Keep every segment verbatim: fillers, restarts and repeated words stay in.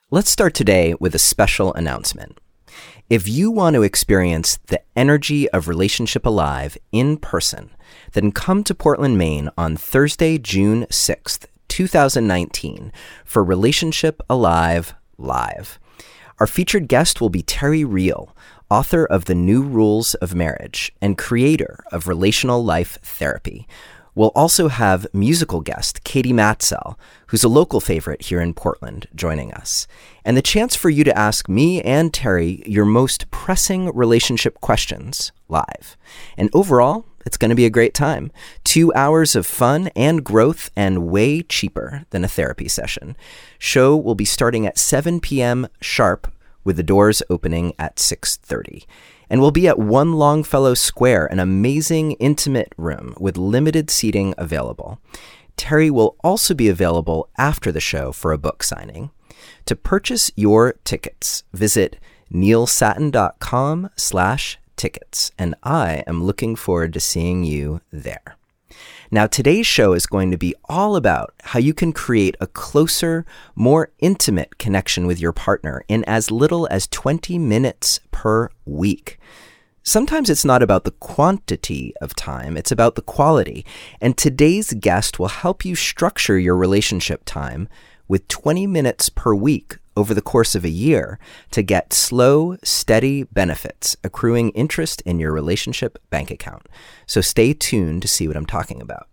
Let's start today with a special announcement. If you want to experience the energy of Relationship Alive in person, then come to Portland, Maine on Thursday, June sixth, twenty nineteen for Relationship Alive Live. Our featured guest will be Terry Real, author of The New Rules of Marriage and creator of Relational Life Therapy. We'll also have musical guest Katie Matsell, who's a local favorite here in Portland, joining us. And the chance for you to ask me and Terry your most pressing relationship questions live. And overall, it's going to be a great time. Two hours of fun and growth and way cheaper than a therapy session. Show will be starting at seven p.m. sharp with the doors opening at six thirty. And we'll be at One Longfellow Square, an amazing intimate room with limited seating available. Terry will also be available after the show for a book signing. To purchase your tickets, visit neilsatin.com slash tickets, and I am looking forward to seeing you there. Now, today's show is going to be all about how you can create a closer, more intimate connection with your partner in as little as twenty minutes per week. Sometimes it's not about the quantity of time, it's about the quality. And today's guest will help you structure your relationship time with twenty minutes per week over the course of a year to get slow, steady benefits, accruing interest in your relationship bank account. So stay tuned to see what I'm talking about.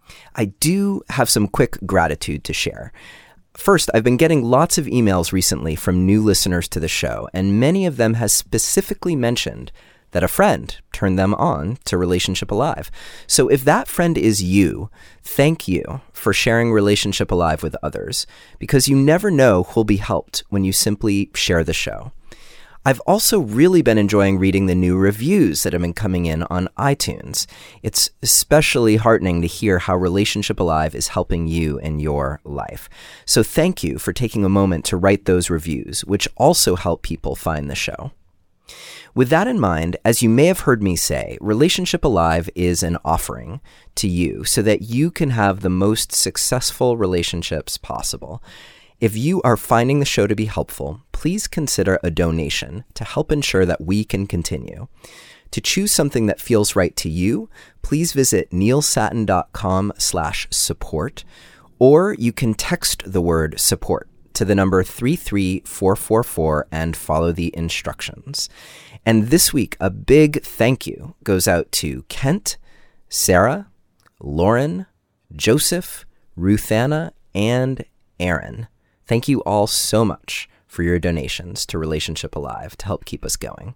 I do have some quick gratitude to share. First, I've been getting lots of emails recently from new listeners to the show, and many of them has specifically mentioned that a friend turned them on to Relationship Alive. So if that friend is you, thank you for sharing Relationship Alive with others, because you never know who'll be helped when you simply share the show. I've also really been enjoying reading the new reviews that have been coming in on iTunes. It's especially heartening to hear how Relationship Alive is helping you in your life. So thank you for taking a moment to write those reviews, which also help people find the show. With that in mind, as you may have heard me say, Relationship Alive is an offering to you so that you can have the most successful relationships possible. If you are finding the show to be helpful, please consider a donation to help ensure that we can continue. To choose something that feels right to you, please visit neilsatin.com slash support, or you can text the word support to the number three three four four four and follow the instructions. And this week, a big thank you goes out to Kent, Sarah, Lauren, Joseph, Ruthanna, and Aaron. Thank you all so much for your donations to Relationship Alive to help keep us going.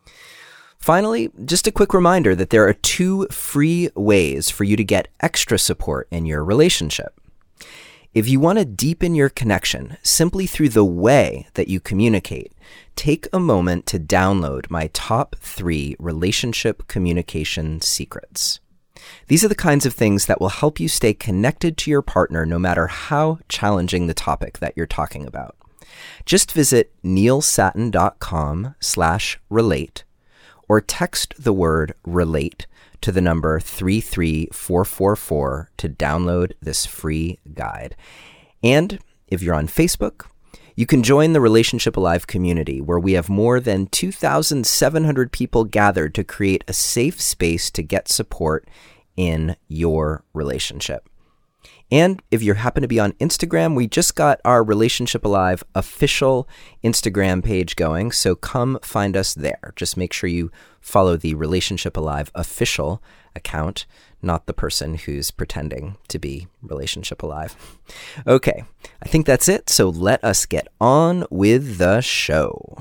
Finally, just a quick reminder that there are two free ways for you to get extra support in your relationship. If you want to deepen your connection simply through the way that you communicate, take a moment to download my top three relationship communication secrets. These are the kinds of things that will help you stay connected to your partner no matter how challenging the topic that you're talking about. Just visit neilsatin.com slash relate or text the word relate to the number three three four four four to download this free guide. And if you're on Facebook, you can join the Relationship Alive community where we have more than two thousand seven hundred people gathered to create a safe space to get support in your relationship. And if you happen to be on Instagram, we just got our Relationship Alive official Instagram page going, so come find us there. Just make sure you follow the Relationship Alive official account, not the person who's pretending to be Relationship Alive. Okay, I think that's it, so let us get on with the show.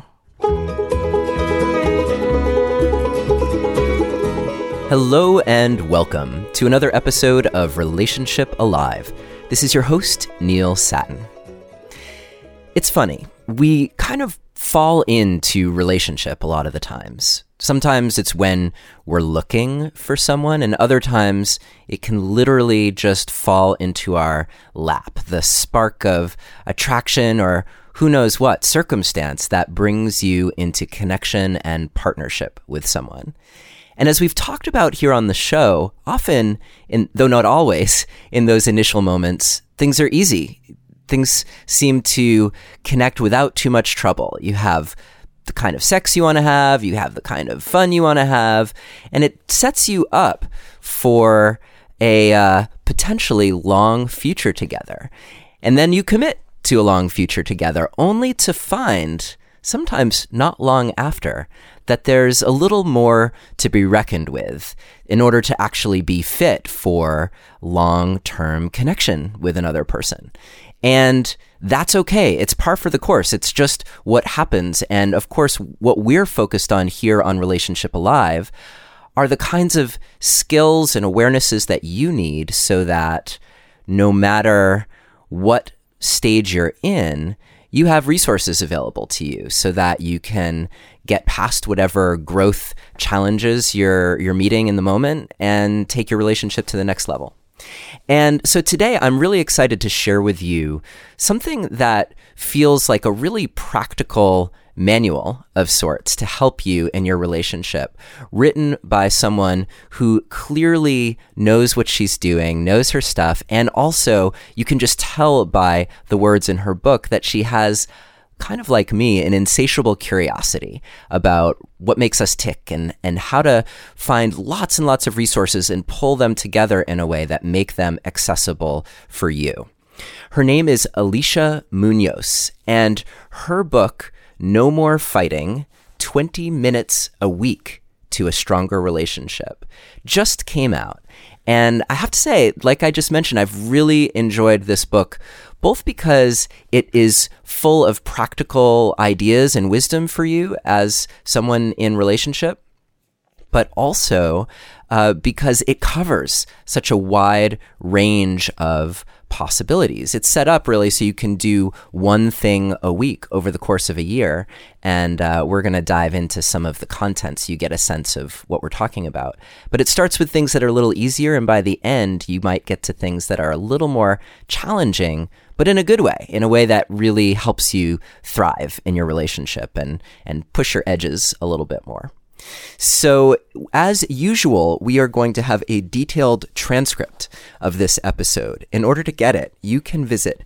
Hello and welcome to another episode of Relationship Alive. This is your host, Neil Satin. It's funny, we kind of fall into relationship a lot of the times. Sometimes it's when we're looking for someone, and other times it can literally just fall into our lap, the spark of attraction or who knows what circumstance that brings you into connection and partnership with someone. And as we've talked about here on the show, often, in, though not always, in those initial moments, things are easy. things seem to connect without too much trouble. You have the kind of sex you want to have, you have the kind of fun you want to have, and it sets you up for a uh, potentially long future together. And then you commit to a long future together, only to find, sometimes not long after, that there's a little more to be reckoned with in order to actually be fit for long-term connection with another person. And that's okay. It's par for the course. It's just what happens. And of course, what we're focused on here on Relationship Alive are the kinds of skills and awarenesses that you need so that no matter what stage you're in, you have resources available to you so that you can get past whatever growth challenges you're you're meeting in the moment and take your relationship to the next level. And so today I'm really excited to share with you something that feels like a really practical manual of sorts to help you in your relationship, written by someone who clearly knows what she's doing, knows her stuff, and also you can just tell by the words in her book that she has, kind of like me, an insatiable curiosity about what makes us tick and, and how to find lots and lots of resources and pull them together in a way that make them accessible for you. Her name is Alicia Munoz, and her book, No More Fighting, twenty minutes a week to a Stronger Relationship, just came out. And I have to say, like I just mentioned, I've really enjoyed this book, both because it is full of practical ideas and wisdom for you as someone in relationship, but also uh, because it covers such a wide range of possibilities. It's set up really so you can do one thing a week over the course of a year. And uh, we're going to dive into some of the contents so you get a sense of what we're talking about. But it starts with things that are a little easier. And by the end, you might get to things that are a little more challenging, but in a good way, in a way that really helps you thrive in your relationship and, and push your edges a little bit more. So, as usual, we are going to have a detailed transcript of this episode. In order to get it, you can visit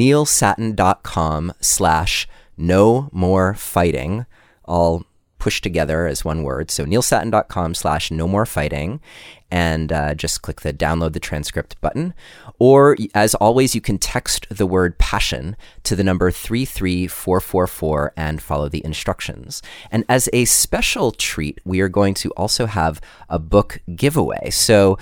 neilsattin.com slash no more fighting, all pushed together as one word. So neilsattin.com slash no more fighting, and uh, just click the download the transcript button. Or as always, you can text the word passion to the number three three four four four and follow the instructions. And as a special treat, we are going to also have a book giveaway. So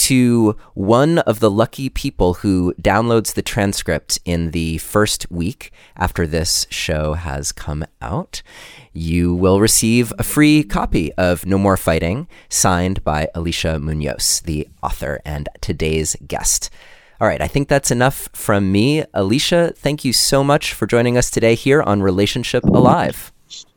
to one of the lucky people who downloads the transcript in the first week after this show has come out, you will receive a free copy of No More Fighting, signed by Alicia Munoz, the author and today's guest. All right, I think that's enough from me. Alicia, thank you so much for joining us today here on Relationship Alive.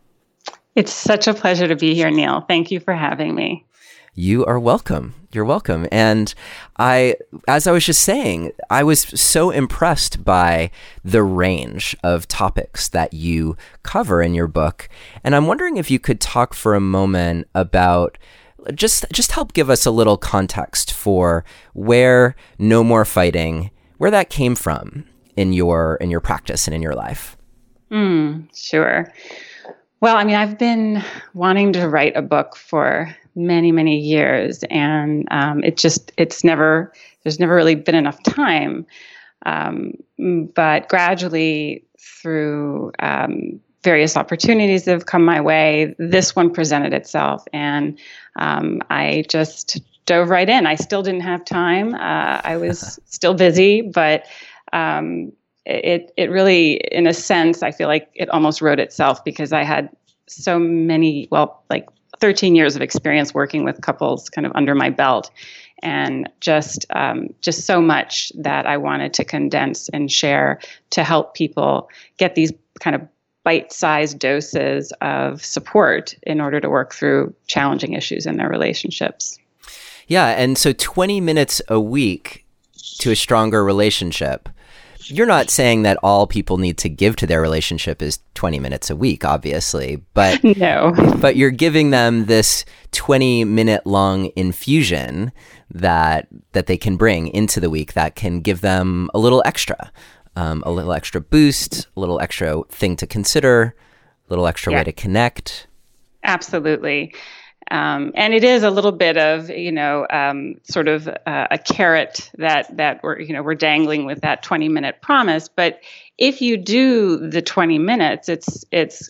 It's such a pleasure to be here, Neil. Thank you for having me. You are welcome. You're welcome. And I, as I was just saying, I was so impressed by the range of topics that you cover in your book. And I'm wondering if you could talk for a moment about just, just help give us a little context for where No More Fighting, where that came from in your, in your practice and in your life. Mm, sure. Well, I mean, I've been wanting to write a book for many, many years, and um, it just, it's never, there's never really been enough time. Um, but gradually, through um, various opportunities that have come my way, this one presented itself, and um, I just dove right in. I still didn't have time. Uh, I was still busy, but um, it it really, in a sense, I feel like it almost wrote itself because I had so many, well, like thirteen years of experience working with couples kind of under my belt, and just um, just so much that I wanted to condense and share to help people get these kind of bite-sized doses of support in order to work through challenging issues in their relationships. Yeah, and so twenty minutes a week to a stronger relationship. You're not saying that all people need to give to their relationship is twenty minutes a week, obviously, but no. But you're giving them this twenty minute long infusion that that they can bring into the week that can give them a little extra um, a little extra boost, a little extra thing to consider, a little extra Yeah. way to connect. Absolutely. Um, and it is a little bit of, you know, um, sort of uh, a carrot that that we're, you know, we're dangling with that twenty minute promise. But if you do the twenty minutes, it's it's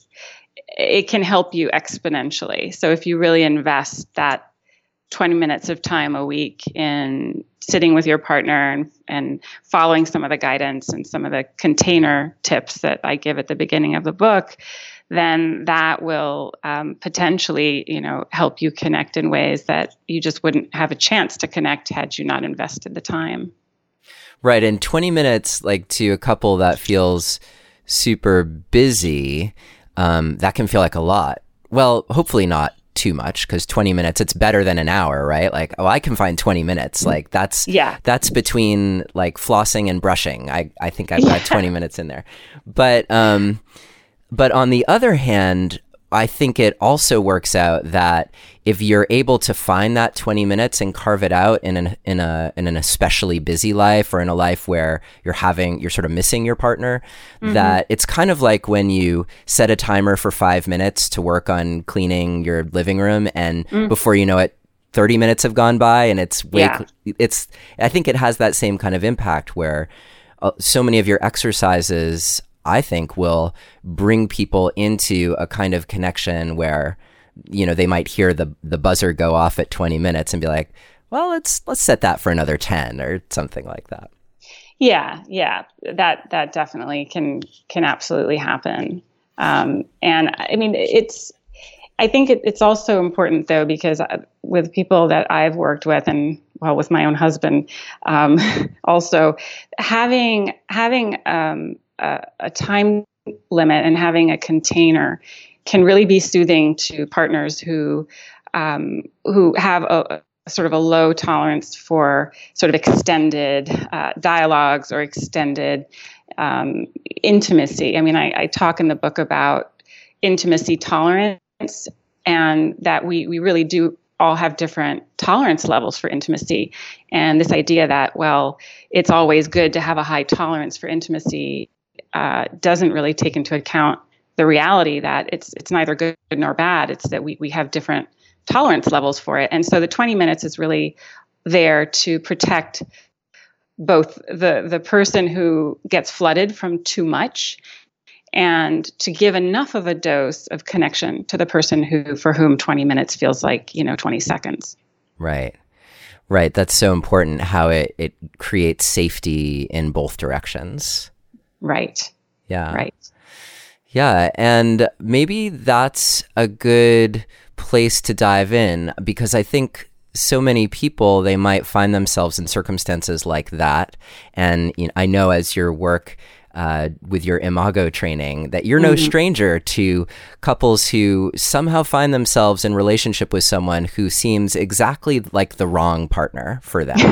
it can help you exponentially. So if you really invest that twenty minutes of time a week in sitting with your partner and, and following some of the guidance and some of the container tips that I give at the beginning of the book, then that will um, potentially, you know, help you connect in ways that you just wouldn't have a chance to connect had you not invested the time. Right. And twenty minutes, like to a couple that feels super busy, um, that can feel like a lot. Well, hopefully not too much, because twenty minutes, it's better than an hour, right? Like, oh, I can find twenty minutes. Like that's, yeah. that's between like flossing and brushing. I, I think I've got yeah. twenty minutes in there. But, um, but on the other hand, I think it also works out that if you're able to find that twenty minutes and carve it out in an in a in an especially busy life, or in a life where you're having you're sort of missing your partner, mm-hmm. that it's kind of like when you set a timer for five minutes to work on cleaning your living room, and mm. before you know it, thirty minutes have gone by, and it's way yeah. cl- it's I think it has that same kind of impact where uh, so many of your exercises, I think, will bring people into a kind of connection where, you know, they might hear the the buzzer go off at twenty minutes and be like, well, let's let's set that for another ten or something like that. Yeah, yeah, that that definitely can can absolutely happen. Um, and I mean, it's I think it, it's also important though, because with people that I've worked with, and well, with my own husband, um, also having having um, a, a time limit and having a container can really be soothing to partners who um, who have a, a sort of a low tolerance for sort of extended uh, dialogues or extended um, intimacy. I mean, I, I talk in the book about intimacy tolerance, and that we we really do all have different tolerance levels for intimacy. And this idea that, well, it's always good to have a high tolerance for intimacy uh, doesn't really take into account the reality that it's it's neither good nor bad. It's that we we have different tolerance levels for it. And so the twenty minutes is really there to protect both the the person who gets flooded from too much, and to give enough of a dose of connection to the person who for whom twenty minutes feels like, you know, twenty seconds. Right. Right. That's so important, how it, it creates safety in both directions. Right. Yeah. Right. Yeah. And maybe that's a good place to dive in, because I think so many people, they might find themselves in circumstances like that. And you know, I know as your work uh, with your Imago training, that you're no mm-hmm. stranger to couples who somehow find themselves in relationship with someone who seems exactly like the wrong partner for them.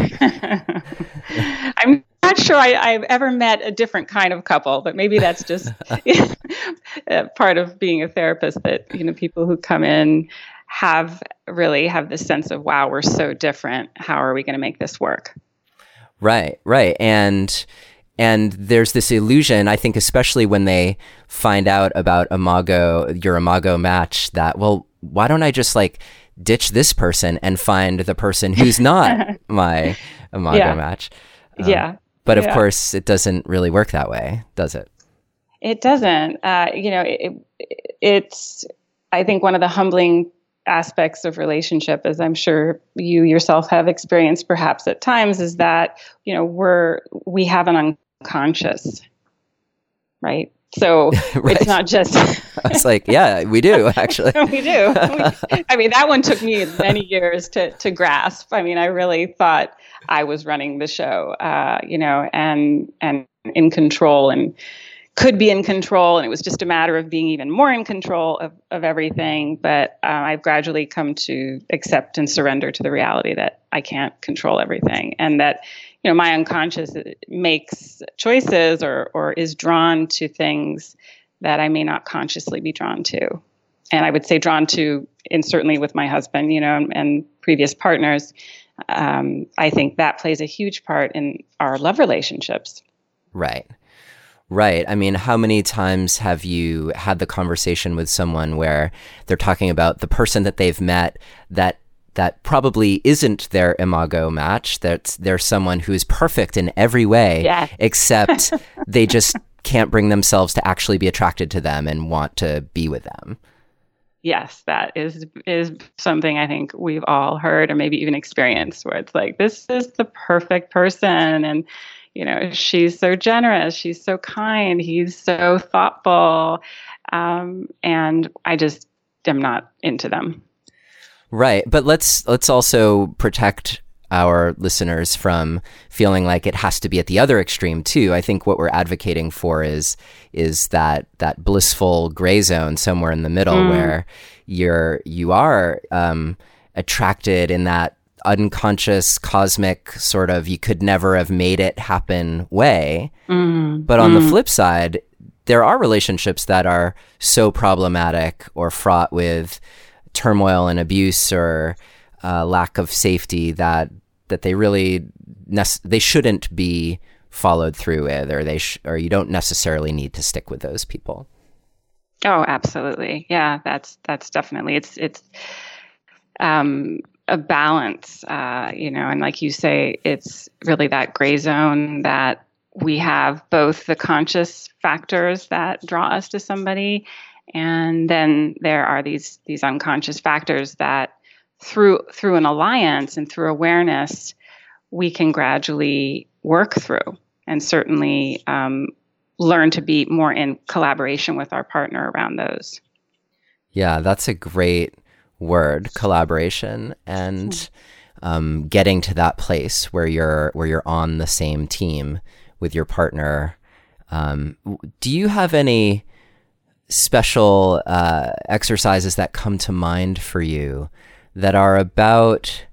I'm not sure I, I've ever met a different kind of couple, but maybe that's just part of being a therapist, that, you know, people who come in have really have this sense of, wow, we're so different. How are we going to make this work? Right, right. And and there's this illusion, I think, especially when they find out about Imago, your Imago match, that, well, why don't I just like ditch this person and find the person who's not my Imago yeah. match? Um, yeah. But of yeah. course, it doesn't really work that way, does it? It doesn't. Uh, you know, it, it's, I think, one of the humbling aspects of relationship, as I'm sure you yourself have experienced perhaps at times, is that, you know, we're, we have an unconscious, right? So right. It's not just. I was like, yeah, we do, actually. we do. We, I mean, that one took me many years to to grasp. I mean, I really thought I was running the show, uh, you know, and and in control, and could be in control. And it was just a matter of being even more in control of, of everything. But uh, I've gradually come to accept and surrender to the reality that I can't control everything, and that, you know, my unconscious makes choices or or is drawn to things that I may not consciously be drawn to. And I would say drawn to, and certainly with my husband, you know, and, and previous partners, um, I think that plays a huge part in our love relationships. Right. Right. I mean, how many times have you had the conversation with someone where they're talking about the person that they've met that that probably isn't their imago match, that they're someone who is perfect in every way, Yeah. except they just can't bring themselves to actually be attracted to them and want to be with them? Yes, that is is something I think we've all heard or maybe even experienced, where it's like, this is the perfect person, and you know, she's so generous, she's so kind, he's so thoughtful, um, and I just am not into them. Right. But let's let's also protect our listeners from feeling like it has to be at the other extreme too. I think what we're advocating for is is that that blissful gray zone somewhere in the middle mm. where you're you are um, attracted in that unconscious, cosmic sort of you could never have made it happen way. Mm. But on mm. the flip side, there are relationships that are so problematic or fraught with turmoil and abuse or uh, lack of safety that that they really nece- they shouldn't be followed through with, or they sh- or you don't necessarily need to stick with those people. Oh, absolutely. Yeah, that's that's definitely it's it's um, a balance, uh, you know, and like you say, it's really that gray zone that we have both the conscious factors that draw us to somebody, and then there are these these unconscious factors that through through an alliance and through awareness, we can gradually work through and certainly um, learn to be more in collaboration with our partner around those. Yeah, that's a great word, collaboration, and um, getting to that place where you're where you're on the same team with your partner. Um, do you have any special uh, exercises that come to mind for you that are about,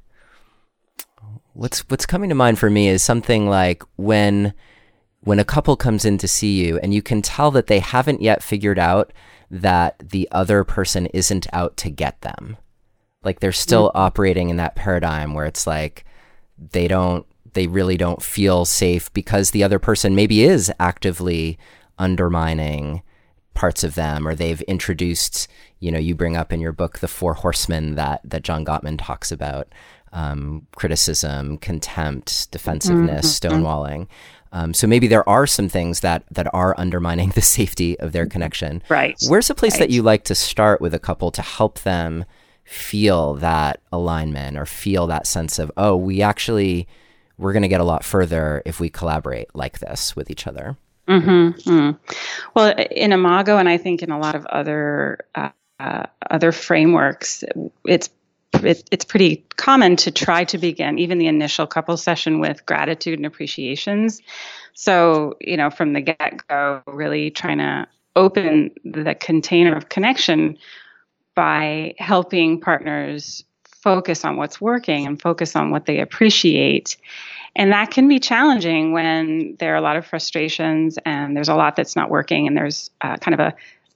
what's what's coming to mind for me is something like when when a couple comes in to see you and you can tell that they haven't yet figured out that the other person isn't out to get them. Like they're still mm-hmm. operating in that paradigm where it's like they don't they really don't feel safe because the other person maybe is actively undermining parts of them, or they've introduced, you know, you bring up in your book the four horsemen that that John Gottman talks about, um, criticism, contempt, defensiveness, mm-hmm. stonewalling. Um, so maybe there are some things that that are undermining the safety of their connection. Right. Where's a place right. that you like to start with a couple to help them feel that alignment or feel that sense of, oh, we actually, we're going to get a lot further if we collaborate like this with each other? Mm-hmm. Mm. Well, in Imago, and I think in a lot of other uh, uh, other frameworks, it's it, it's pretty common to try to begin even the initial couple session with gratitude and appreciations. So, you know, from the get-go, really trying to open the container of connection by helping partners focus on what's working and focus on what they appreciate. And that can be challenging when there are a lot of frustrations and there's a lot that's not working, and there's uh, kind of a,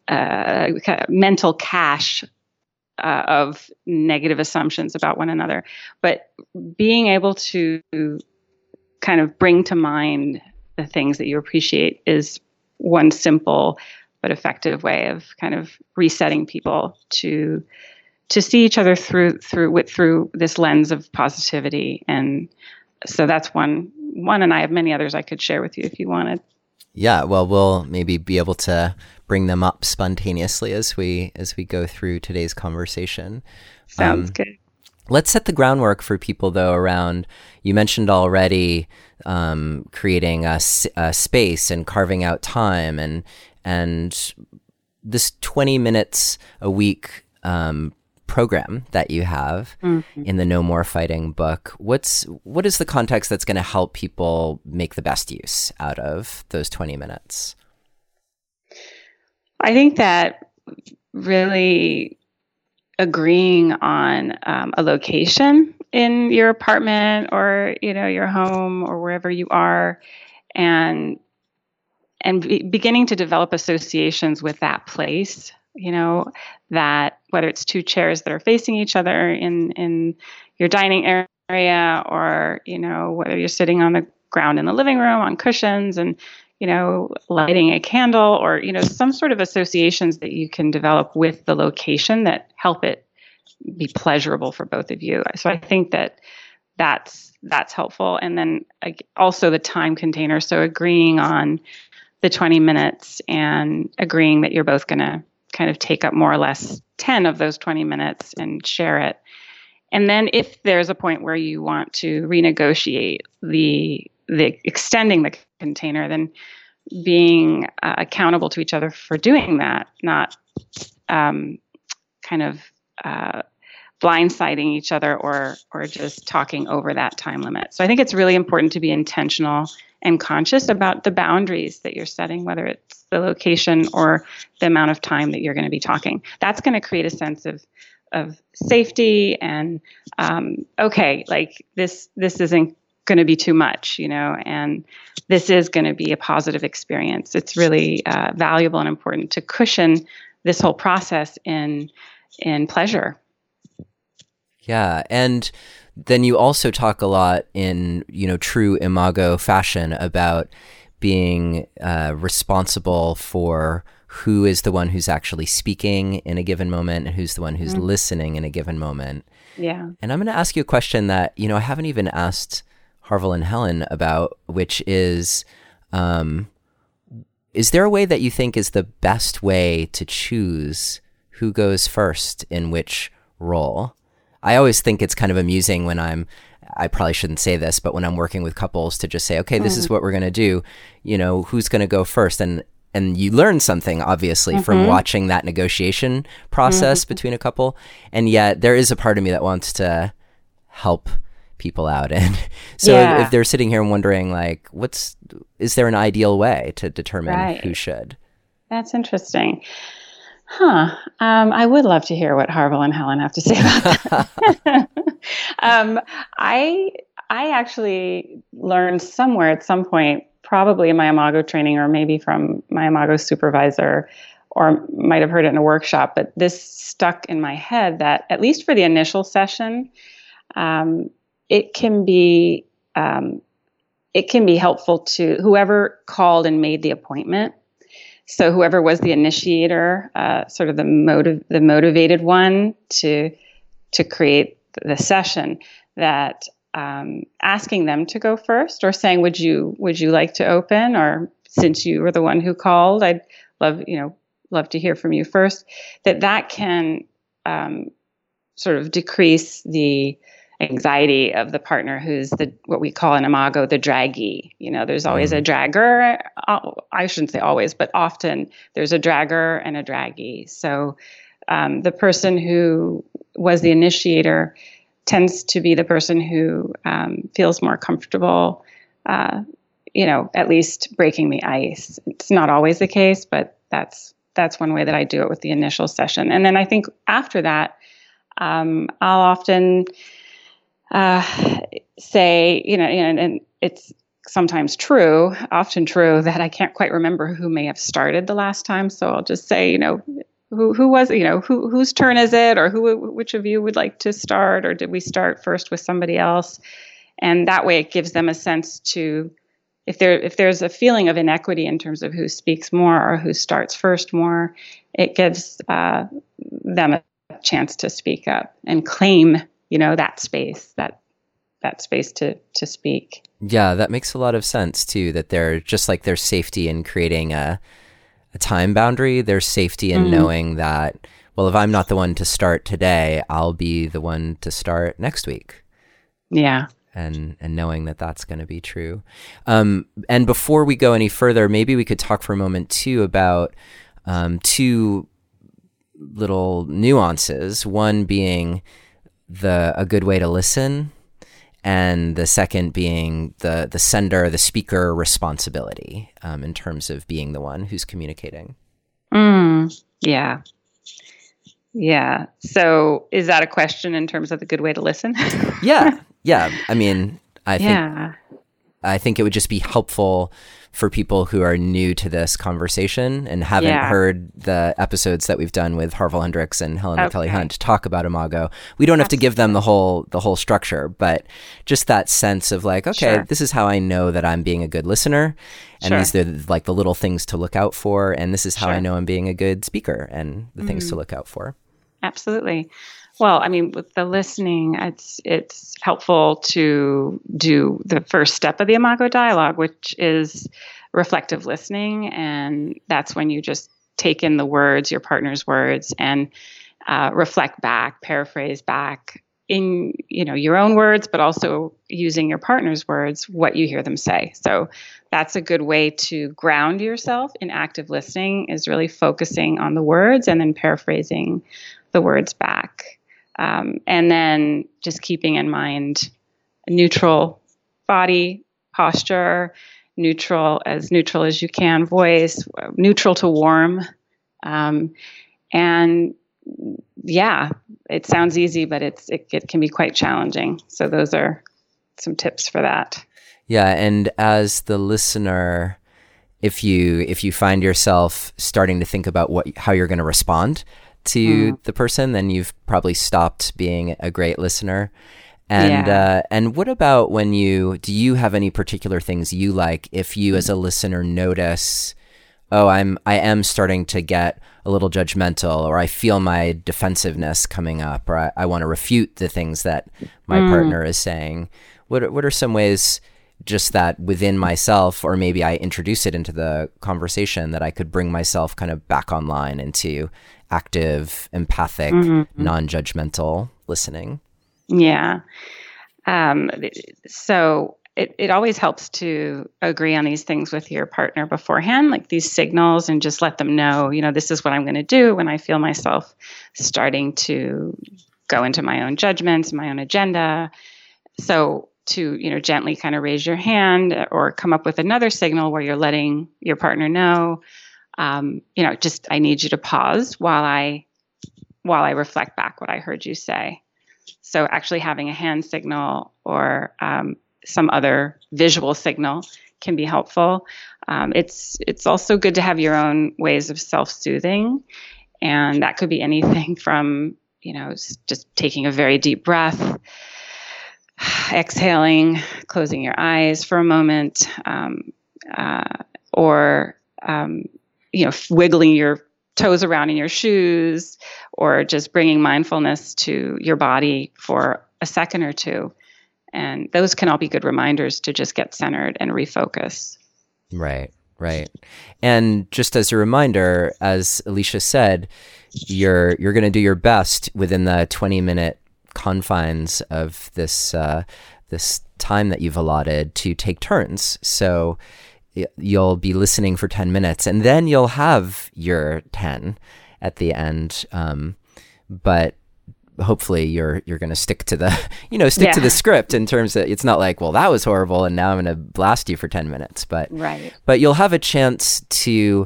a, a mental cache uh, of negative assumptions about one another. But being able to kind of bring to mind the things that you appreciate is one simple but effective way of kind of resetting people to to see each other through through with through this lens of positivity. And so that's one one, and I have many others I could share with you if you wanted. Yeah, well, we'll maybe be able to bring them up spontaneously as we as we go through today's conversation. Sounds um, good. Let's set the groundwork for people, though, around, you mentioned already um, creating a, a space and carving out time, and and this twenty minutes a week um program that you have mm-hmm. in the No More Fighting book. What's what is the context that's going to help people make the best use out of those twenty minutes? I think that really agreeing on um, a location in your apartment or, you know, your home or wherever you are, and and be, beginning to develop associations with that place. You know, that whether it's two chairs that are facing each other in, in your dining area, or, you know, whether you're sitting on the ground in the living room on cushions, and, you know, lighting a candle or, you know, some sort of associations that you can develop with the location that help it be pleasurable for both of you. So I think that that's that's helpful. And then also the time container. So agreeing on the twenty minutes and agreeing that you're both going to kind of take up more or less ten of those twenty minutes and share it. And then if there's a point where you want to renegotiate the the extending the container, then being uh, accountable to each other for doing that, not um, kind of uh, blindsiding each other or or just talking over that time limit. So I think it's really important to be intentional and conscious about the boundaries that you're setting, whether it's the location or the amount of time that you're going to be talking. That's going to create a sense of of safety and um, okay, like this this isn't going to be too much, you know, and this is going to be a positive experience. It's really uh, valuable and important to cushion this whole process in in pleasure. Yeah, and then you also talk a lot in, you know, true Imago fashion about being uh, responsible for who is the one who's actually speaking in a given moment and who's the one who's mm-hmm. listening in a given moment. Yeah. And I'm going to ask you a question that, you know, I haven't even asked Harville and Helen about, which is, um, is there a way that you think is the best way to choose who goes first in which role? I always think it's kind of amusing when I'm, I probably shouldn't say this, but when I'm working with couples to just say, okay, this mm. is what we're going to do, you know, who's going to go first? And and you learn something, obviously, mm-hmm. from watching that negotiation process mm-hmm. between a couple. And yet there is a part of me that wants to help people out. And so yeah. if they're sitting here and wondering, like, what's, is there an ideal way to determine right. who should? That's interesting. Huh. Um, I would love to hear what Harville and Helen have to say about that. um, I I actually learned somewhere at some point, probably in my Imago training or maybe from my Imago supervisor, or might have heard it in a workshop, but this stuck in my head that at least for the initial session, um, it can be um, it can be helpful to whoever called and made the appointment. So whoever was the initiator, uh, sort of the motive, the motivated one to to create the session, that um, asking them to go first, or saying, "Would you would you like to open?" Or since you were the one who called, I'd love you know love to hear from you first. That that can um, sort of decrease the anxiety of the partner who's the what we call in Imago the draggy. You know, there's always a dragger. I shouldn't say always, but often there's a dragger and a draggy. So um, the person who was the initiator tends to be the person who um, feels more comfortable, uh, you know, at least breaking the ice. It's not always the case, but that's that's one way that I do it with the initial session. And then I think after that, um, I'll often Uh, say, you know, and, and it's sometimes true, often true, that I can't quite remember who may have started the last time. So I'll just say, you know, who who was, you know, who whose turn is it, or who which of you would like to start, or did we start first with somebody else? And that way, it gives them a sense to, if there if there's a feeling of inequity in terms of who speaks more or who starts first more, it gives uh, them a chance to speak up and claim, you know, that space, that that space to to speak. Yeah, that makes a lot of sense too, that they're just like there's safety in creating a a time boundary. There's safety in mm-hmm. knowing that, well, if I'm not the one to start today, I'll be the one to start next week. Yeah. And and knowing that that's going to be true. Um, and before we go any further, maybe we could talk for a moment too about um, two little nuances. One being the a good way to listen, and the second being the the sender, the speaker responsibility um, in terms of being the one who's communicating. Mm, yeah. Yeah. So is that a question in terms of the good way to listen? yeah. Yeah. I mean, I think yeah. I think it would just be helpful for people who are new to this conversation and haven't Yeah. heard the episodes that we've done with Harville Hendrix and Helen Okay. Kelly Hunt talk about Imago. We don't have to give them the whole the whole structure, but just that sense of like, okay, Sure. this is how I know that I'm being a good listener, and Sure. these are like the little things to look out for, and this is how Sure. I know I'm being a good speaker, and the things to Mhm. look out for. Absolutely. Well, I mean, with the listening, it's it's helpful to do the first step of the Imago dialogue, which is reflective listening, and that's when you just take in the words, your partner's words, and uh, reflect back, paraphrase back in you know your own words, but also using your partner's words, what you hear them say. So that's a good way to ground yourself in active listening, is really focusing on the words and then paraphrasing the words back. Um, and then just keeping in mind a neutral body posture, neutral, as neutral as you can, voice, neutral to warm. Um, and yeah, it sounds easy, but it's it, it can be quite challenging. So those are some tips for that. Yeah, and as the listener, if you if you find yourself starting to think about what how you're going to respond to mm. the person, then you've probably stopped being a great listener. And Yeah. uh, and what about when you do you have any particular things you like if you as a listener notice, oh, I'm I am starting to get a little judgmental, or I feel my defensiveness coming up, or I, I want to refute the things that my Mm. partner is saying. What are- what are some ways just that within myself, or maybe I introduce it into the conversation, that I could bring myself kind of back online into active, empathic, Mm-hmm. non-judgmental listening? Yeah. Um, so it, it always helps to agree on these things with your partner beforehand, like these signals, and just let them know, you know, this is what I'm going to do when I feel myself starting to go into my own judgments, my own agenda. So to, you know, gently kind of raise your hand or come up with another signal where you're letting your partner know, um, you know, just, I need you to pause while I, while I reflect back what I heard you say. So actually having a hand signal or um, some other visual signal can be helpful. Um, it's it's also good to have your own ways of self-soothing, and that could be anything from, you know, just taking a very deep breath, exhaling, closing your eyes for a moment, um, uh, or um, you know, wiggling your toes around in your shoes, or just bringing mindfulness to your body for a second or two. And those can all be good reminders to just get centered and refocus. Right, right. And just as a reminder, as Alicia said, you're you're going to do your best within the twenty minute confines of this uh, this time that you've allotted to take turns. So you'll be listening for ten minutes, and then you'll have your ten at the end. Um, but hopefully you're you're going to stick to the, you know, stick Yeah. to the script in terms of, it's not like, well, that was horrible and now I'm going to blast you for ten minutes. But, Right. but you'll have a chance to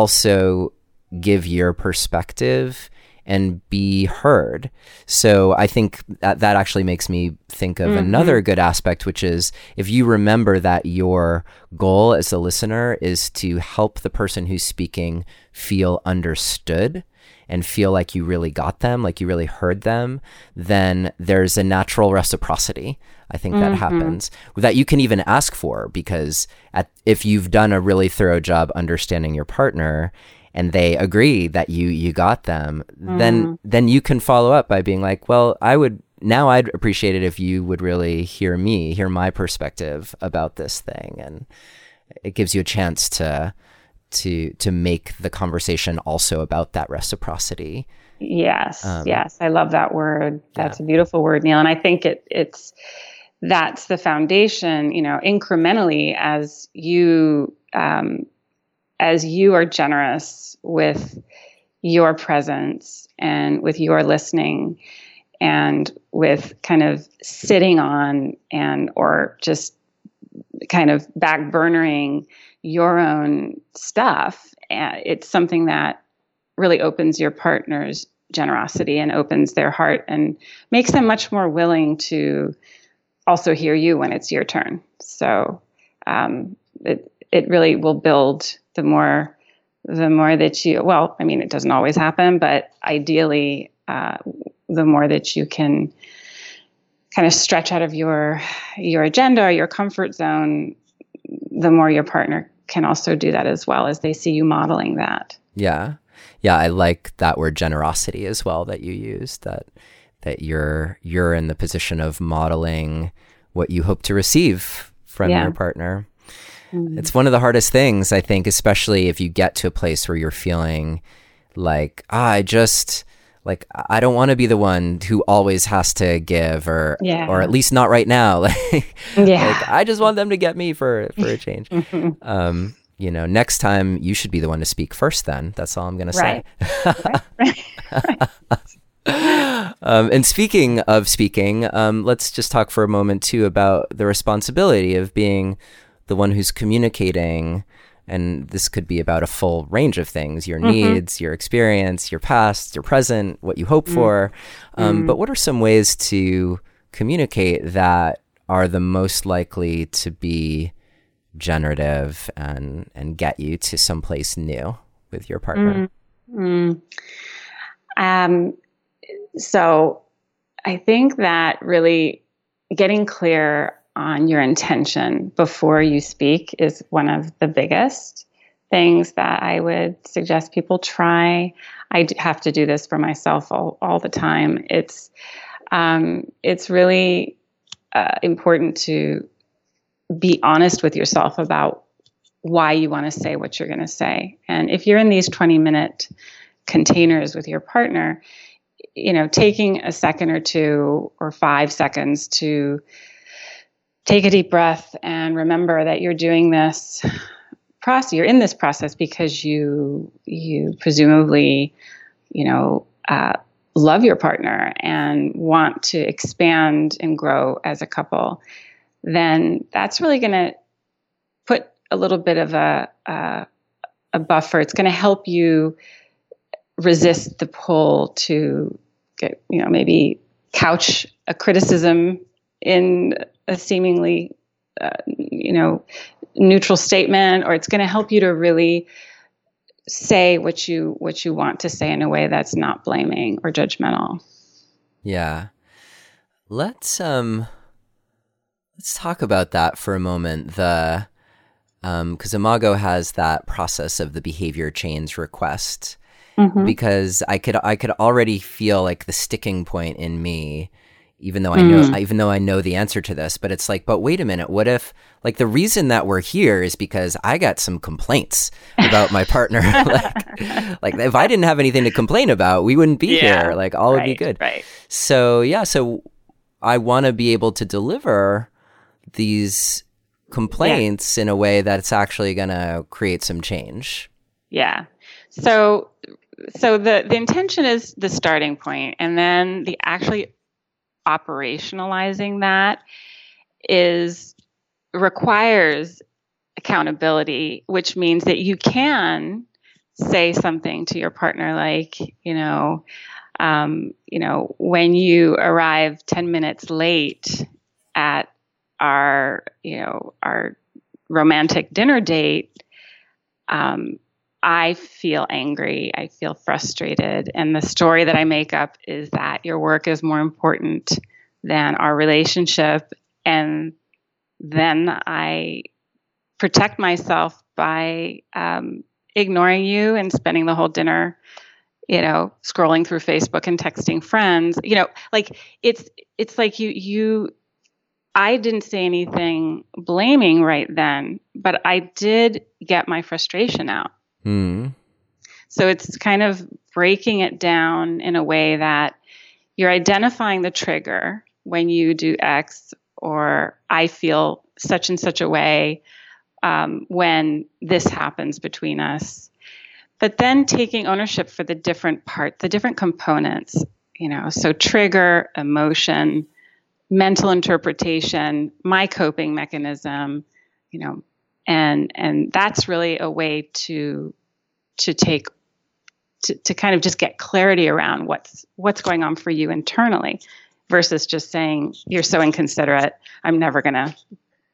also give your perspective and be heard. So I think that, that actually makes me think of Mm-hmm. another good aspect, which is if you remember that your goal as a listener is to help the person who's speaking feel understood and feel like you really got them, like you really heard them, then there's a natural reciprocity. I think that Mm-hmm. happens, that you can even ask for, because at, if you've done a really thorough job understanding your partner and they agree that you you got them, then Mm. then you can follow up by being like, well, I would now I'd appreciate it if you would really hear me, hear my perspective about this thing. And it gives you a chance to to to make the conversation also about that reciprocity. Yes. Um, yes. I love that word. That's a beautiful word, Neil. And I think it it's that's the foundation, you know, incrementally as you um, as you are generous with your presence and with your listening and with kind of sitting on and or just kind of back burnering your own stuff, and it's something that really opens your partner's generosity and opens their heart and makes them much more willing to also hear you when it's your turn. So um, it it really will build the more the more that you. Well, I mean, it doesn't always happen, but ideally, uh, the more that you can kind of stretch out of your your agenda or your comfort zone, the more your partner can also do that as well, as they see you modeling that. Yeah. Yeah, I like that word generosity as well that you used, that that you're you're in the position of modeling what you hope to receive from yeah. your partner. Mm-hmm. It's one of the hardest things, I think, especially if you get to a place where you're feeling like, ah, I just like I don't want to be the one who always has to give, or yeah. or at least not right now. Like, yeah. like I just want them to get me for for a change. um, you know, next time you should be the one to speak first. Then that's all I'm going to say. Right. right. right. um, and speaking of speaking, um, let's just talk for a moment too about the responsibility of being the one who's communicating. And this could be about a full range of things, your mm-hmm. needs, your experience, your past, your present, what you hope mm-hmm. for. Um, mm-hmm. But what are some ways to communicate that are the most likely to be generative and, and get you to someplace new with your partner? Mm-hmm. Um, so I think that really getting clear on your intention before you speak is one of the biggest things that I would suggest people try. I have to do this for myself all, all the time. It's um, it's really uh, important to be honest with yourself about why you want to say what you're going to say. And if you're in these twenty minute containers with your partner, you know, taking a second or two or five seconds to take a deep breath and remember that you're doing this process. You're in this process because you you presumably, you know, uh, love your partner and want to expand and grow as a couple. Then that's really going to put a little bit of a a, a buffer. It's going to help you resist the pull to get, you know, maybe couch a criticism in a seemingly, uh, you know, neutral statement, or it's going to help you to really say what you what you want to say in a way that's not blaming or judgmental. Yeah, let's um, let's talk about that for a moment. The um, because Imago has that process of the behavior change request, mm-hmm. because I could I could already feel like the sticking point in me. Even though I know, mm. even though I know the answer to this, but it's like, but wait a minute, what if, like, the reason that we're here is because I got some complaints about my partner. like, like, if I didn't have anything to complain about, we wouldn't be yeah, here. Like, all right, would be good. Right. So, yeah, so I want to be able to deliver these complaints yeah. in a way that's actually going to create some change. Yeah. So, so the, the intention is the starting point, and then the actually operationalizing that is requires accountability, which means that you can say something to your partner like, you know, um, you know, when you arrive ten minutes late at our, you know, our romantic dinner date, um, I feel angry, I feel frustrated, and the story that I make up is that your work is more important than our relationship, and then I protect myself by um, ignoring you and spending the whole dinner, you know, scrolling through Facebook and texting friends. You know, like it's it's like you you. I didn't say anything blaming right then, but I did get my frustration out. Mm. So it's kind of breaking it down in a way that you're identifying the trigger when you do X, or I feel such and such a way um, when this happens between us. But then taking ownership for the different parts, the different components, you know, so trigger, emotion, mental interpretation, my coping mechanism, you know, and and that's really a way to to take to, to kind of just get clarity around what's what's going on for you internally, versus just saying you're so inconsiderate, I'm never gonna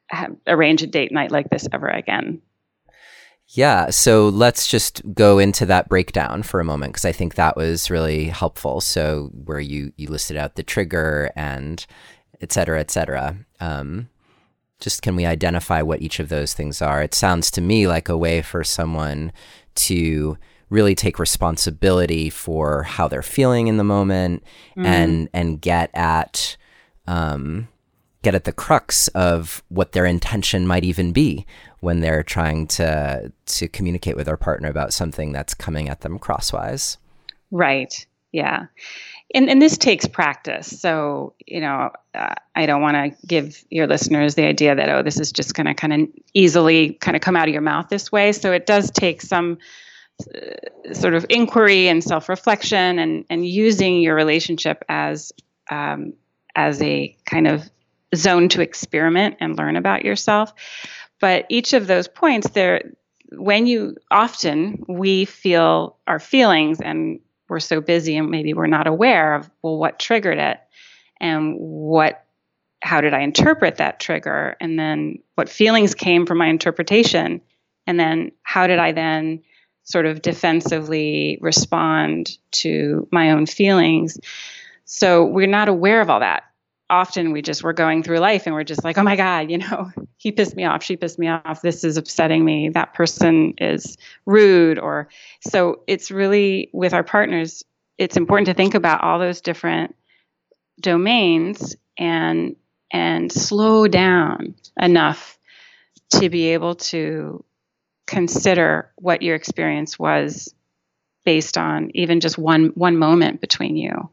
ha- arrange a date night like this ever again. Yeah. So let's just go into that breakdown for a moment, because I think that was really helpful. So where you, you listed out the trigger and et cetera, et cetera. Um, just can we identify what each of those things are? It sounds to me like a way for someone to really take responsibility for how they're feeling in the moment, mm. and and get at um, get at the crux of what their intention might even be when they're trying to to communicate with their partner about something that's coming at them crosswise. Right. Yeah. And and this takes practice. So, you know, uh, I don't want to give your listeners the idea that, oh, this is just going to kind of easily kind of come out of your mouth this way. So it does take some uh, sort of inquiry and self-reflection, and, and using your relationship as um, as a kind of zone to experiment and learn about yourself. But each of those points there, when you often we feel our feelings and we're so busy and maybe we're not aware of, well, what triggered it, and what, how did I interpret that trigger? And then what feelings came from my interpretation? And then how did I then sort of defensively respond to my own feelings? So we're not aware of all that. Often we just, we're going through life and we're just like, oh my God, you know, he pissed me off, she pissed me off, this is upsetting me, that person is rude. Or so it's really, with our partners, it's important to think about all those different domains and and slow down enough to be able to consider what your experience was based on even just one one moment between you.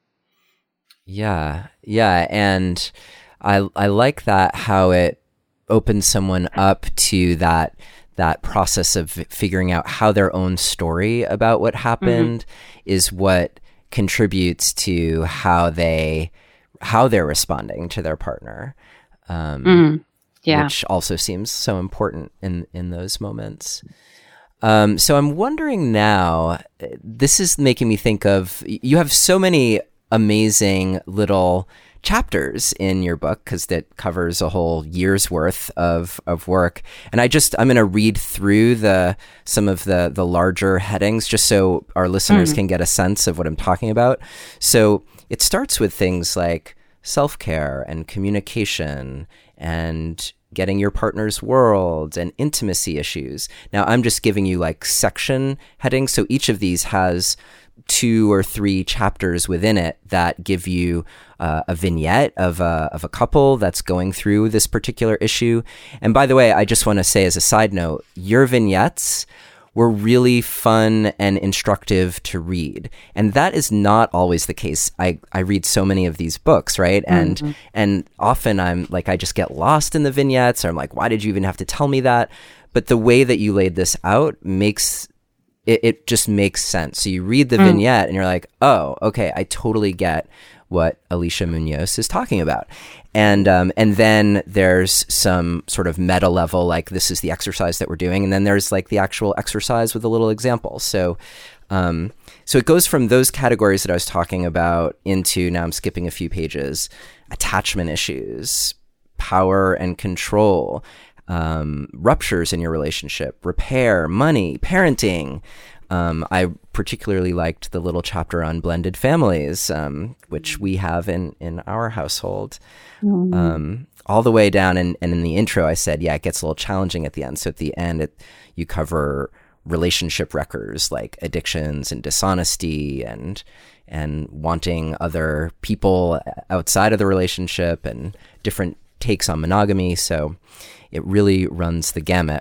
Yeah, yeah, and I I like that, how it opens someone up to that that process of figuring out how their own story about what happened mm-hmm. is what contributes to how they how they're responding to their partner. Um, mm-hmm. Yeah, which also seems so important in in those moments. Um, so I'm wondering now, this is making me think of, you have so many amazing little chapters in your book, because that covers a whole year's worth of, of work. And I just, I'm going to read through the, some of the, the larger headings just so our listeners mm. can get a sense of what I'm talking about. So it starts with things like self-care and communication and getting your partner's world and intimacy issues. Now I'm just giving you like section headings. So each of these has two or three chapters within it that give you uh, a vignette of a, of a couple that's going through this particular issue. And by the way, I just want to say as a side note, your vignettes were really fun and instructive to read. And that is not always the case. I, I read so many of these books, right? And mm-hmm. and often I'm like, I just get lost in the vignettes, or I'm like, why did you even have to tell me that? But the way that you laid this out makes It, it just makes sense. So you read the mm. vignette and you're like, oh, okay, I totally get what Alicia Munoz is talking about. And um, and then there's some sort of meta level, like this is the exercise that we're doing. And then there's like the actual exercise with a little example. So um, so it goes from those categories that I was talking about into, now I'm skipping a few pages, attachment issues, power and control, Um, ruptures in your relationship, repair, money, parenting. Um, I particularly liked the little chapter on blended families, um, which we have in, in our household. Mm-hmm. Um, all the way down, and, and in the intro I said, yeah, it gets a little challenging at the end. So at the end, it, you cover relationship wreckers like addictions and dishonesty and and wanting other people outside of the relationship and different takes on monogamy. So it really runs the gamut.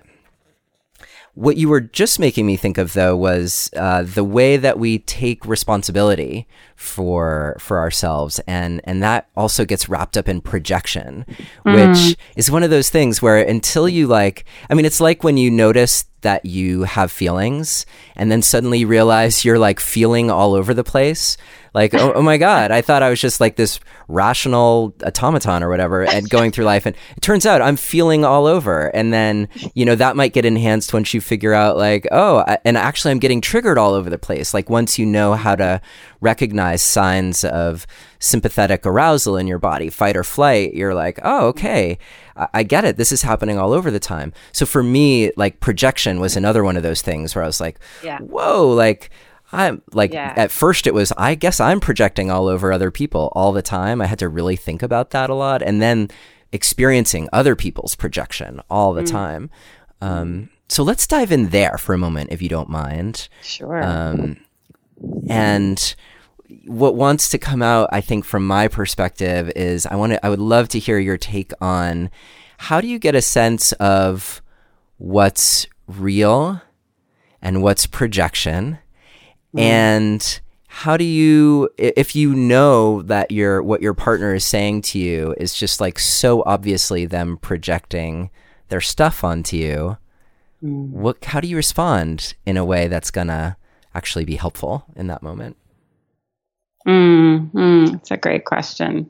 What you were just making me think of, though, was uh, the way that we take responsibility for for ourselves, and and that also gets wrapped up in projection, mm. which is one of those things where until you like, I mean, it's like when you notice that you have feelings, and then suddenly you realize you're like feeling all over the place. Like, oh, oh my God, I thought I was just like this rational automaton or whatever and going through life. And it turns out I'm feeling all over. And then, you know, that might get enhanced once you figure out like, oh, I, and actually I'm getting triggered all over the place. Like once you know how to recognize signs of sympathetic arousal in your body, fight or flight, you're like, oh, okay, I, I get it. This is happening all over the time. So for me, like projection was another one of those things where I was like, yeah. whoa, like I'm like, yeah. at first it was, I guess I'm projecting all over other people all the time. I had to really think about that a lot. And then experiencing other people's projection all the mm. time. Um, so let's dive in there for a moment, if you don't mind. Sure. Um, and what wants to come out, I think, from my perspective is I want to, I would love to hear your take on how do you get a sense of what's real and what's projection, mm. and how do you, if you know that your what your partner is saying to you is just like so obviously them projecting their stuff onto you, mm. what how do you respond in a way that's gonna actually be helpful in that moment? Mm, mm, that's a great question.